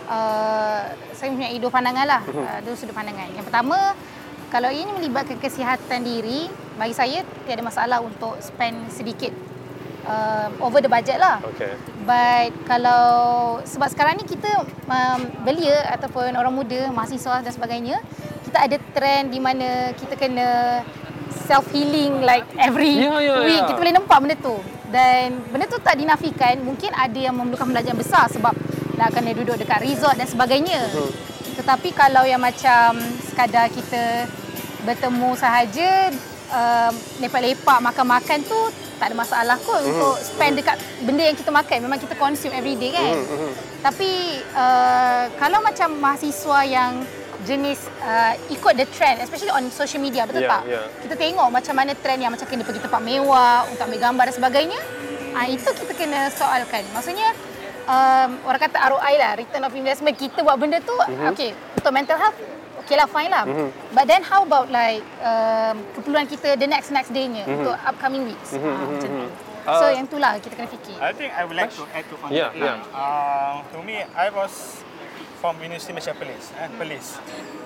Uh, saya mempunyai dua pandangan lah. Uh, dua sudut pandangan. Yang pertama, kalau ini melibatkan kesihatan diri, bagi saya tiada masalah untuk spend sedikit uh, over the budget lah. Okay. But kalau sebab sekarang ni kita um, belia ataupun orang muda, mahasiswa dan sebagainya, kita ada trend di mana kita kena self healing like every yeah, yeah, week. Yeah. Kita boleh nampak benda tu. Dan benda tu tak dinafikan, mungkin ada yang memerlukan belanjaan besar sebab nak kena duduk dekat resort dan sebagainya. Hmm. Tetapi kalau yang macam sekadar kita bertemu sahaja, uh, lepak-lepak, makan-makan tu tak ada masalah kot mm. untuk spend dekat benda yang kita makan. Memang kita consume every day kan. Mm. Mm. Tapi uh, kalau macam mahasiswa yang jenis uh, ikut the trend, especially on social media, betul yeah, tak? Yeah. Kita tengok macam mana trend yang macam kena pergi tempat mewah untuk ambil gambar dan sebagainya. Uh, itu kita kena soalkan. Maksudnya um, orang kata R O I lah, return of investment, kita buat benda tu, mm-hmm. okay, untuk mental health, okay lah, fine lah. Mm-hmm. But then how about like um, keperluan kita the next next day-nya mm-hmm. untuk upcoming weeks. Mm-hmm. Uh, macam tu. Uh, so yang itulah kita kena fikir. I think I would like to add to on yeah, that. Yeah. Uh, to me, I was from University Malaysia Police. Eh, Police.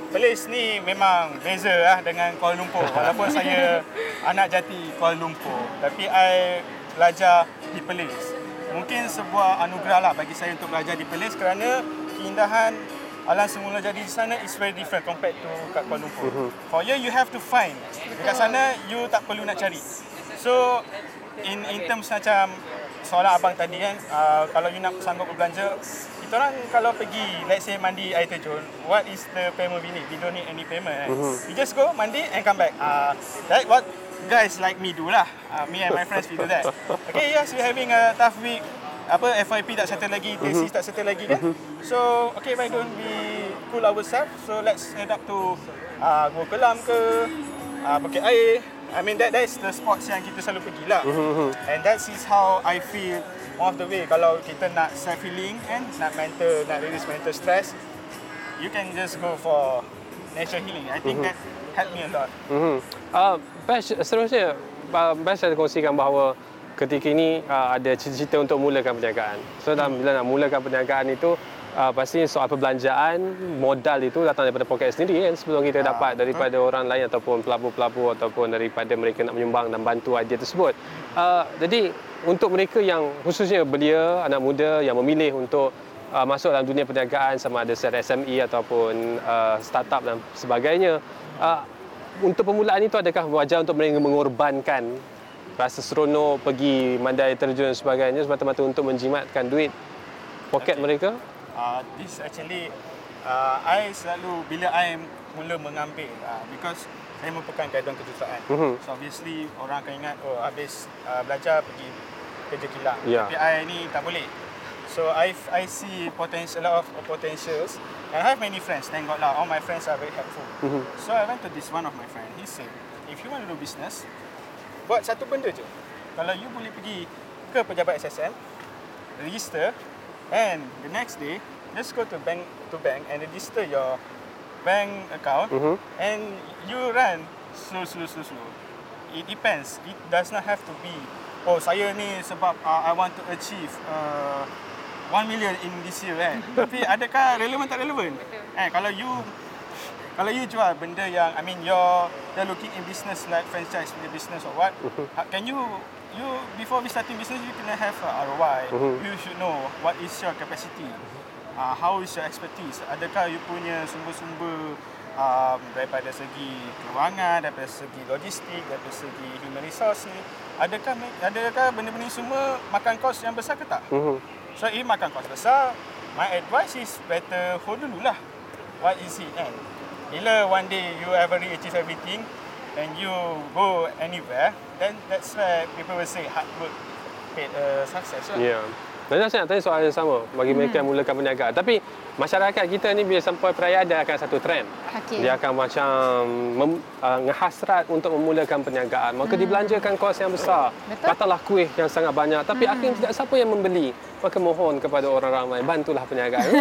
Perlis ni memang beza lah dengan Kuala Lumpur. Walaupun saya anak jati Kuala Lumpur, tapi I belajar di Perlis. Mungkin sebuah anugerah lah bagi saya untuk belajar di Perlis kerana keindahan alam semula jadi di sana is very different compared to kat Kuala Lumpur. Mm-hmm. For you, you have to find. Dekat sana, you tak perlu nak cari. So, in in terms macam soalan abang tadi kan, uh, kalau you nak sanggup berbelanja, kita orang kalau pergi, let's say mandi air terjun, what is the payment we need? We don't need any payment. Kan? Mm-hmm. We just go, mandi and come back. Uh, that what guys like me do lah. Uh, me and my friends, we do that. Okay, yes, we're having a tough week. Apa, F Y P tak settle lagi, T C tak settle lagi kan? So, okay, why don't we cool ourselves? So, let's head up to uh, Gua Kelam ke, uh, Bukit Air. I mean, that that is the spots yang kita selalu pergi lah. And that is how I feel one of the way. Kalau kita nak self-healing and nak mental, nak release mental stress, you can just go for nature healing. I think that helped me a lot. Mm-hmm. Uh, Bash, seterusnya, Bash ada kongsikan bahawa ketika ini uh, ada cita-cita untuk mulakan perniagaan. So dalam bila nak mulakan perniagaan itu uh, pasti soal perbelanjaan, modal itu datang daripada poket sendiri kan, sebelum kita dapat daripada orang lain ataupun pelabur-pelabur ataupun daripada mereka nak menyumbang dan bantu idea tersebut. Uh, jadi untuk mereka yang khususnya belia, anak muda yang memilih untuk uh, masuk dalam dunia perniagaan sama ada secara S M E ataupun uh, startup dan sebagainya, uh, untuk permulaan itu adakah wajar untuk mereka mengorbankan rasa seronok pergi mandi air terjun dan sebagainya semata-mata untuk menjimatkan duit poket okay. mereka? Uh, this actually, uh, I selalu bila I mula mengambil, uh, because saya merupakan graduan kejuruteraan. Mm-hmm. So obviously orang akan ingat, oh habis uh, belajar pergi kerja kilang. Yeah. Tapi I ni tak boleh. So I I see potential, a lot of potentials. And I have many friends, thank God lah. All my friends are very helpful. Mm-hmm. So I went to this one of my friend. He said, if you want to do business, buat satu benda je. Kalau you boleh pergi ke pejabat S S M, register, and the next day, just go to bank to bank and register your bank account, mm-hmm. and you run slow, slow, slow, slow. It depends. It does not have to be, oh saya ni sebab uh, I want to achieve uh, one million in this year kan. Tapi adakah relevan tak relevan? Eh, kalau you Kalau you jual benda yang, I mean, you're, you're looking in business like franchise punya business or what, uh, can you, you before we starting business, you kena have a R O I. Mm-hmm. You should know what is your capacity, uh, how is your expertise. Adakah you punya sumber-sumber um, daripada segi kewangan, daripada segi logistik, daripada segi human resource ni, adakah adakah benda-benda semua makan kos yang besar ke tak? Mm-hmm. So, if makan kos besar, my advice is better hold dululah. What is it kan? Bila one day you ever achieve everything and you go anywhere, then that's where people will say hard work paid a success. Ya. Yeah. Dan saya nak tanya soalan yang sama bagi mereka yang mulakan perniagaan. Tapi masyarakat kita ni bila sampai perayaan dia akan satu trend. Okay. Dia akan macam mem, uh, ngehasrat untuk memulakan perniagaan. Maka hmm. dibelanjakan kos yang besar. Katalah kuih yang sangat banyak. Tapi hmm. akhirnya tidak siapa yang membeli. Maka mohon kepada orang ramai, bantulah perniagaan.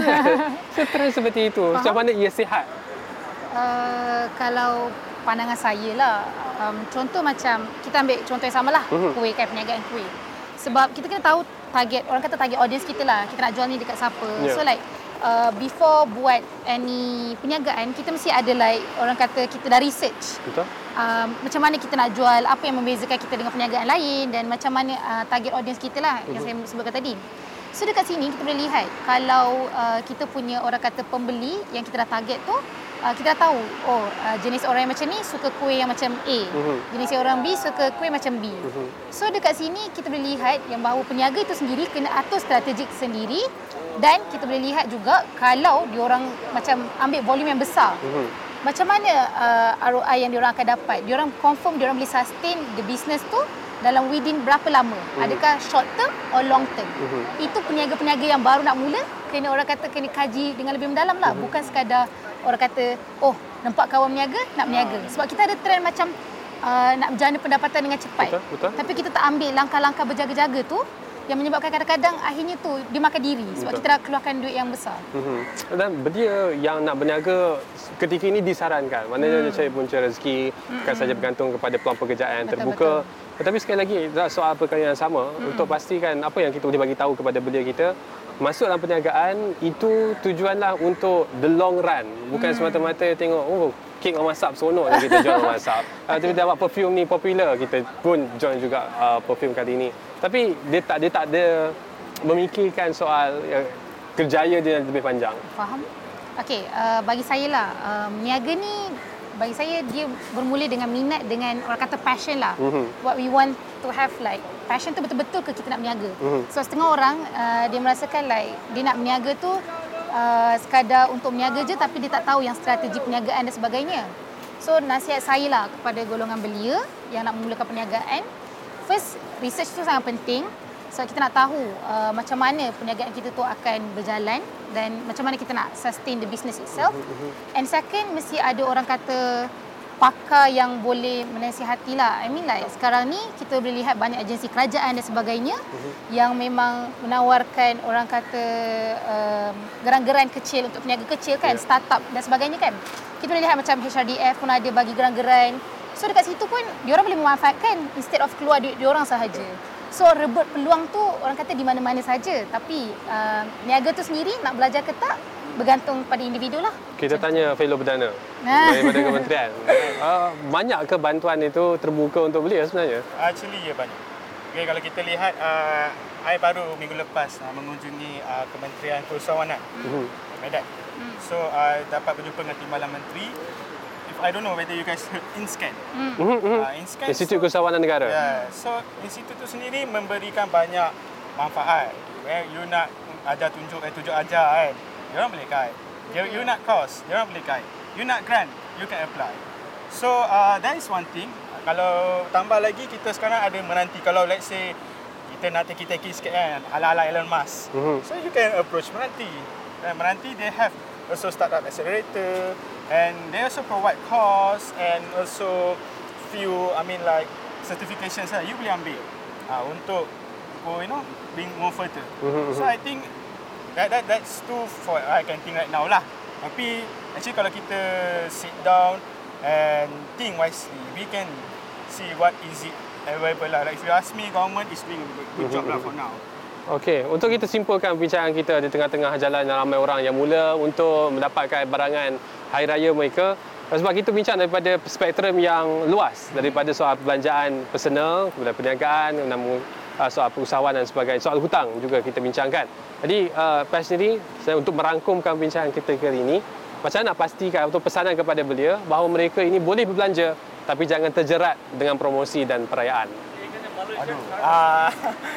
Trend seperti itu. Macam mana ia sihat? Uh, kalau pandangan saya lah, um, contoh macam kita ambil contoh yang sama lah, uh-huh. kuih kan, perniagaan kuih. Sebab kita kena tahu target, orang kata target audience kita lah, kita nak jual ni dekat siapa. Yeah. So like uh, before buat any perniagaan, kita mesti ada like orang kata kita dah research. Betul. Um, macam mana kita nak jual, apa yang membezakan kita dengan perniagaan lain dan macam mana uh, target audience kita lah, uh-huh. yang saya sebutkan tadi. So dekat sini kita boleh lihat kalau uh, kita punya orang kata pembeli yang kita dah target tu, uh, kita dah tahu oh uh, jenis orang yang macam ni suka kuih yang macam A, uh-huh. jenis orang B suka kuih macam B. Uh-huh. So dekat sini kita boleh lihat yang bahawa peniaga itu sendiri kena atur strategik sendiri dan kita boleh lihat juga kalau diorang macam ambil volume yang besar. Uh-huh. Macam mana uh, R O I yang diorang akan dapat? Diorang confirm diorang boleh sustain the business tu dalam within berapa lama? Mm. Adakah short term or long term? Mm-hmm. Itu peniaga-peniaga yang baru nak mula, kena orang kata kena kaji dengan lebih mendalam lah. Mm-hmm. Bukan sekadar orang kata, oh nampak kawan meniaga, nak meniaga. Sebab kita ada trend macam uh, nak berjana pendapatan dengan cepat. Betul, betul. Tapi kita tak ambil langkah-langkah berjaga-jaga tu yang menyebabkan kadang-kadang akhirnya tu dia makan diri sebab betul. Kita dah keluarkan duit yang besar. Mm-hmm. Dan belia yang nak berniaga ketika ini disarankan. Maknanya mm. cari punca rezeki, mm-hmm. bukan saja bergantung kepada peluang pekerjaan yang terbuka. Betul. Tetapi sekali lagi soal perkara yang sama, hmm. untuk pastikan apa yang kita boleh bagi tahu kepada belia kita, masuk dalam perniagaan itu tujuanlah untuk the long run, bukan hmm. semata-mata tengok oh kek memasak seronok je kita jual memasak. uh, tapi dapat perfume ni popular, kita pun join juga uh, perfume kali ni. Tapi dia tak dia tak ada memikirkan soal uh, kerjaya dia lebih panjang. Faham? Okey, uh, bagi saya lah, uh, meniaga ni bagi saya dia bermula dengan minat, dengan orang kata passion lah. Mm-hmm. What we want to have, like passion tu betul-betul ke kita nak berniaga. Mm-hmm. So setengah orang uh, dia merasakan like dia nak berniaga tu uh, sekadar untuk berniaga je, tapi dia tak tahu yang strategi perniagaan dan sebagainya. So nasihat saya lah kepada golongan belia yang nak memulakan perniagaan, first research tu sangat penting. So kita nak tahu uh, macam mana perniagaan kita tu akan berjalan dan macam mana kita nak sustain the business itself. And second, mesti ada orang kata pakar yang boleh menasihati lah. I mean like sekarang ni kita boleh lihat banyak agensi kerajaan dan sebagainya yang memang menawarkan orang kata um, geran-geran kecil untuk peniaga kecil kan, yeah. startup dan sebagainya kan. Kita boleh lihat macam H R D F pun ada bagi geran-geran. So dekat situ pun diorang boleh memanfaatkan instead of keluar duit diorang sahaja. So rebut peluang tu orang kata di mana-mana saja, tapi uh, niaga tu sendiri nak belajar ke tak bergantung pada individu lah. Kita macam tanya fellow perdana daripada kementerian. uh, banyak ke bantuan itu terbuka untuk belia sebenarnya? Actually ya banyak. Okay, kalau kita lihat, uh, I baru minggu lepas uh, mengunjungi uh, Kementerian Keusahawanan mm-hmm. Medan. Mm. So uh, dapat berjumpa dengan Timbalan Menteri. I don't know whether you guys heard InScan. Mm. Mm-hmm. Uh, InScan Institut so, Keusahawanan Negara. Yeah, so institut tu sendiri memberikan banyak manfaat. Well, you nak ajar tunjuk, eh, tunjuk ajar kan, diorang boleh guide. You, you nak course, diorang boleh guide. You nak grant, you can apply. So uh, that is one thing. Kalau tambah lagi, kita sekarang ada Meranti. Kalau let's say kita nak teki-teki sikit kan, ala-ala Elon Musk. Mm-hmm. So you can approach Meranti. Dan Meranti, they have also startup accelerator, and they also provide course and also few, I mean like certifications lah you boleh ambil uh, untuk go, you know, being more further. Mm-hmm. So I think that that that's two for I can think right now lah. Tapi actually kalau kita sit down and think wisely, we can see what is it available lah. Like if you ask me, government is doing a good job lah for now. Okey, untuk kita simpulkan perbincangan kita di tengah-tengah jalan ramai orang yang mula untuk mendapatkan barangan hari raya mereka. Sebab kita bincang daripada spektrum yang luas, daripada soal perbelanjaan personal, kemudian perniagaan, soal perusahaan dan sebagainya, soal hutang juga kita bincangkan. Jadi, uh, Pes sendiri, untuk merangkumkan perbincangan kita kali ini, macam mana nak pastikan atau pesanan kepada belia bahawa mereka ini boleh berbelanja tapi jangan terjerat dengan promosi dan perayaan? Aduh, uh,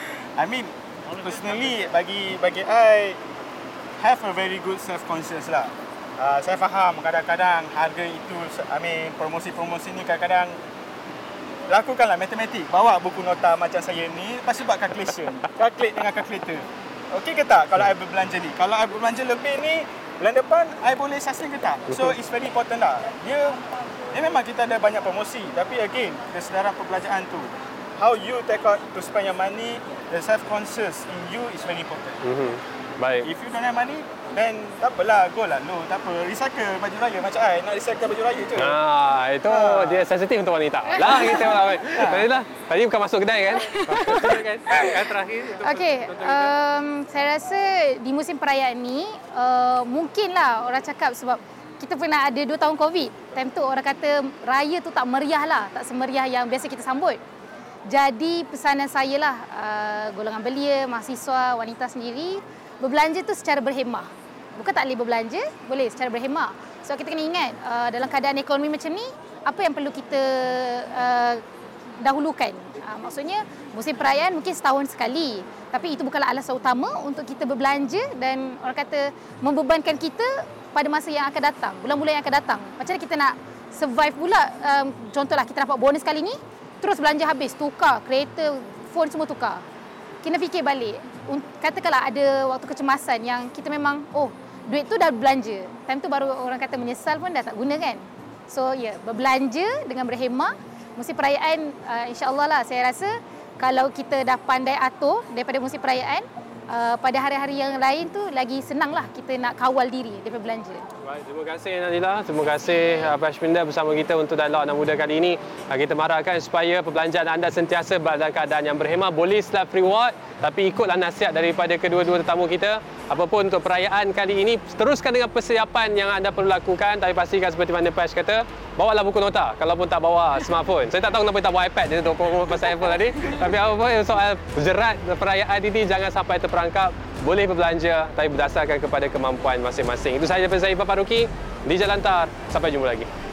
I mean, personally, bagi bagi I have a very good self conscious lah. Uh, saya faham kadang-kadang harga itu, I mean promosi-promosi ni kadang-kadang lakukanlah matematik, bawa buku nota macam saya ni, lepas tu buat calculation, calculate dengan calculator. Okey ke tak kalau I berbelanja ni? Kalau I berbelanja lebih ni, bulan depan I boleh sustain ke tak? So it's very important lah. Dia, dia memang kita ada banyak promosi, tapi again, kesedaran perbelanjaan tu, how you take out to spend your money, the self-conscious in you is very important. Mm-hmm. Baik. If you don't have money, then tak apalah, go lah lo, tak apa. Recycle baju raya macam I, nak recycle baju raya je. Ah, itu ah. Dia sensitif untuk wanita. Lah kita lah. Tadi lah, tadi bukan masuk kedai kan? kan? Yang terakhir. Okey, um, saya rasa di musim perayaan ni, uh, mungkinlah orang cakap sebab kita pernah ada dua tahun COVID. Time tu orang kata raya tu tak meriah lah, tak semeriah yang biasa kita sambut. Jadi pesanan saya lah, uh, golongan belia, mahasiswa, wanita sendiri, berbelanja tu secara berhemah. Bukan tak boleh berbelanja, boleh secara berhemah. So kita kena ingat, uh, dalam keadaan ekonomi macam ni, apa yang perlu kita uh, dahulukan. Uh, maksudnya, musim perayaan mungkin setahun sekali. Tapi itu bukanlah alasan utama untuk kita berbelanja dan orang kata membebankan kita pada masa yang akan datang, bulan-bulan yang akan datang. Macam mana kita nak survive pula, um, contohlah kita dapat bonus kali ni, terus belanja habis, tukar, kereta, phone semua tukar. Kena fikir balik. Katakanlah ada waktu kecemasan yang kita memang, oh, duit tu dah belanja. Time tu baru orang kata menyesal pun dah tak guna kan. So, ya, yeah, berbelanja dengan berhemah. Musim perayaan, uh, insya-Allah lah, saya rasa kalau kita dah pandai atur daripada musim perayaan, uh, pada hari-hari yang lain tu lagi senanglah kita nak kawal diri daripada belanja. Baik, terima kasih Nadila. Terima kasih uh, Prashminda bersama kita untuk dialog anak muda kali ini. Uh, kita marahkan supaya perbelanjaan anda sentiasa berada dalam keadaan yang berhemah. Boleh self reward, tapi ikutlah nasihat daripada kedua-dua tetamu kita. Apapun untuk perayaan kali ini, teruskan dengan persiapan yang anda perlu lakukan. Tapi pastikan seperti mana Prash kata, bawalah buku nota kalau pun tak bawa smartphone. Saya tak tahu kenapa tak bawa iPad, dia tak promo pasal Apple tadi. Tapi apa pun soal jerat perayaan ini jangan sampai terperangkap. Boleh berbelanja tapi berdasarkan kepada kemampuan masing-masing. Itu sahaja daripada saya, Pak Faruqi, di Jalan Tar. Sampai jumpa lagi.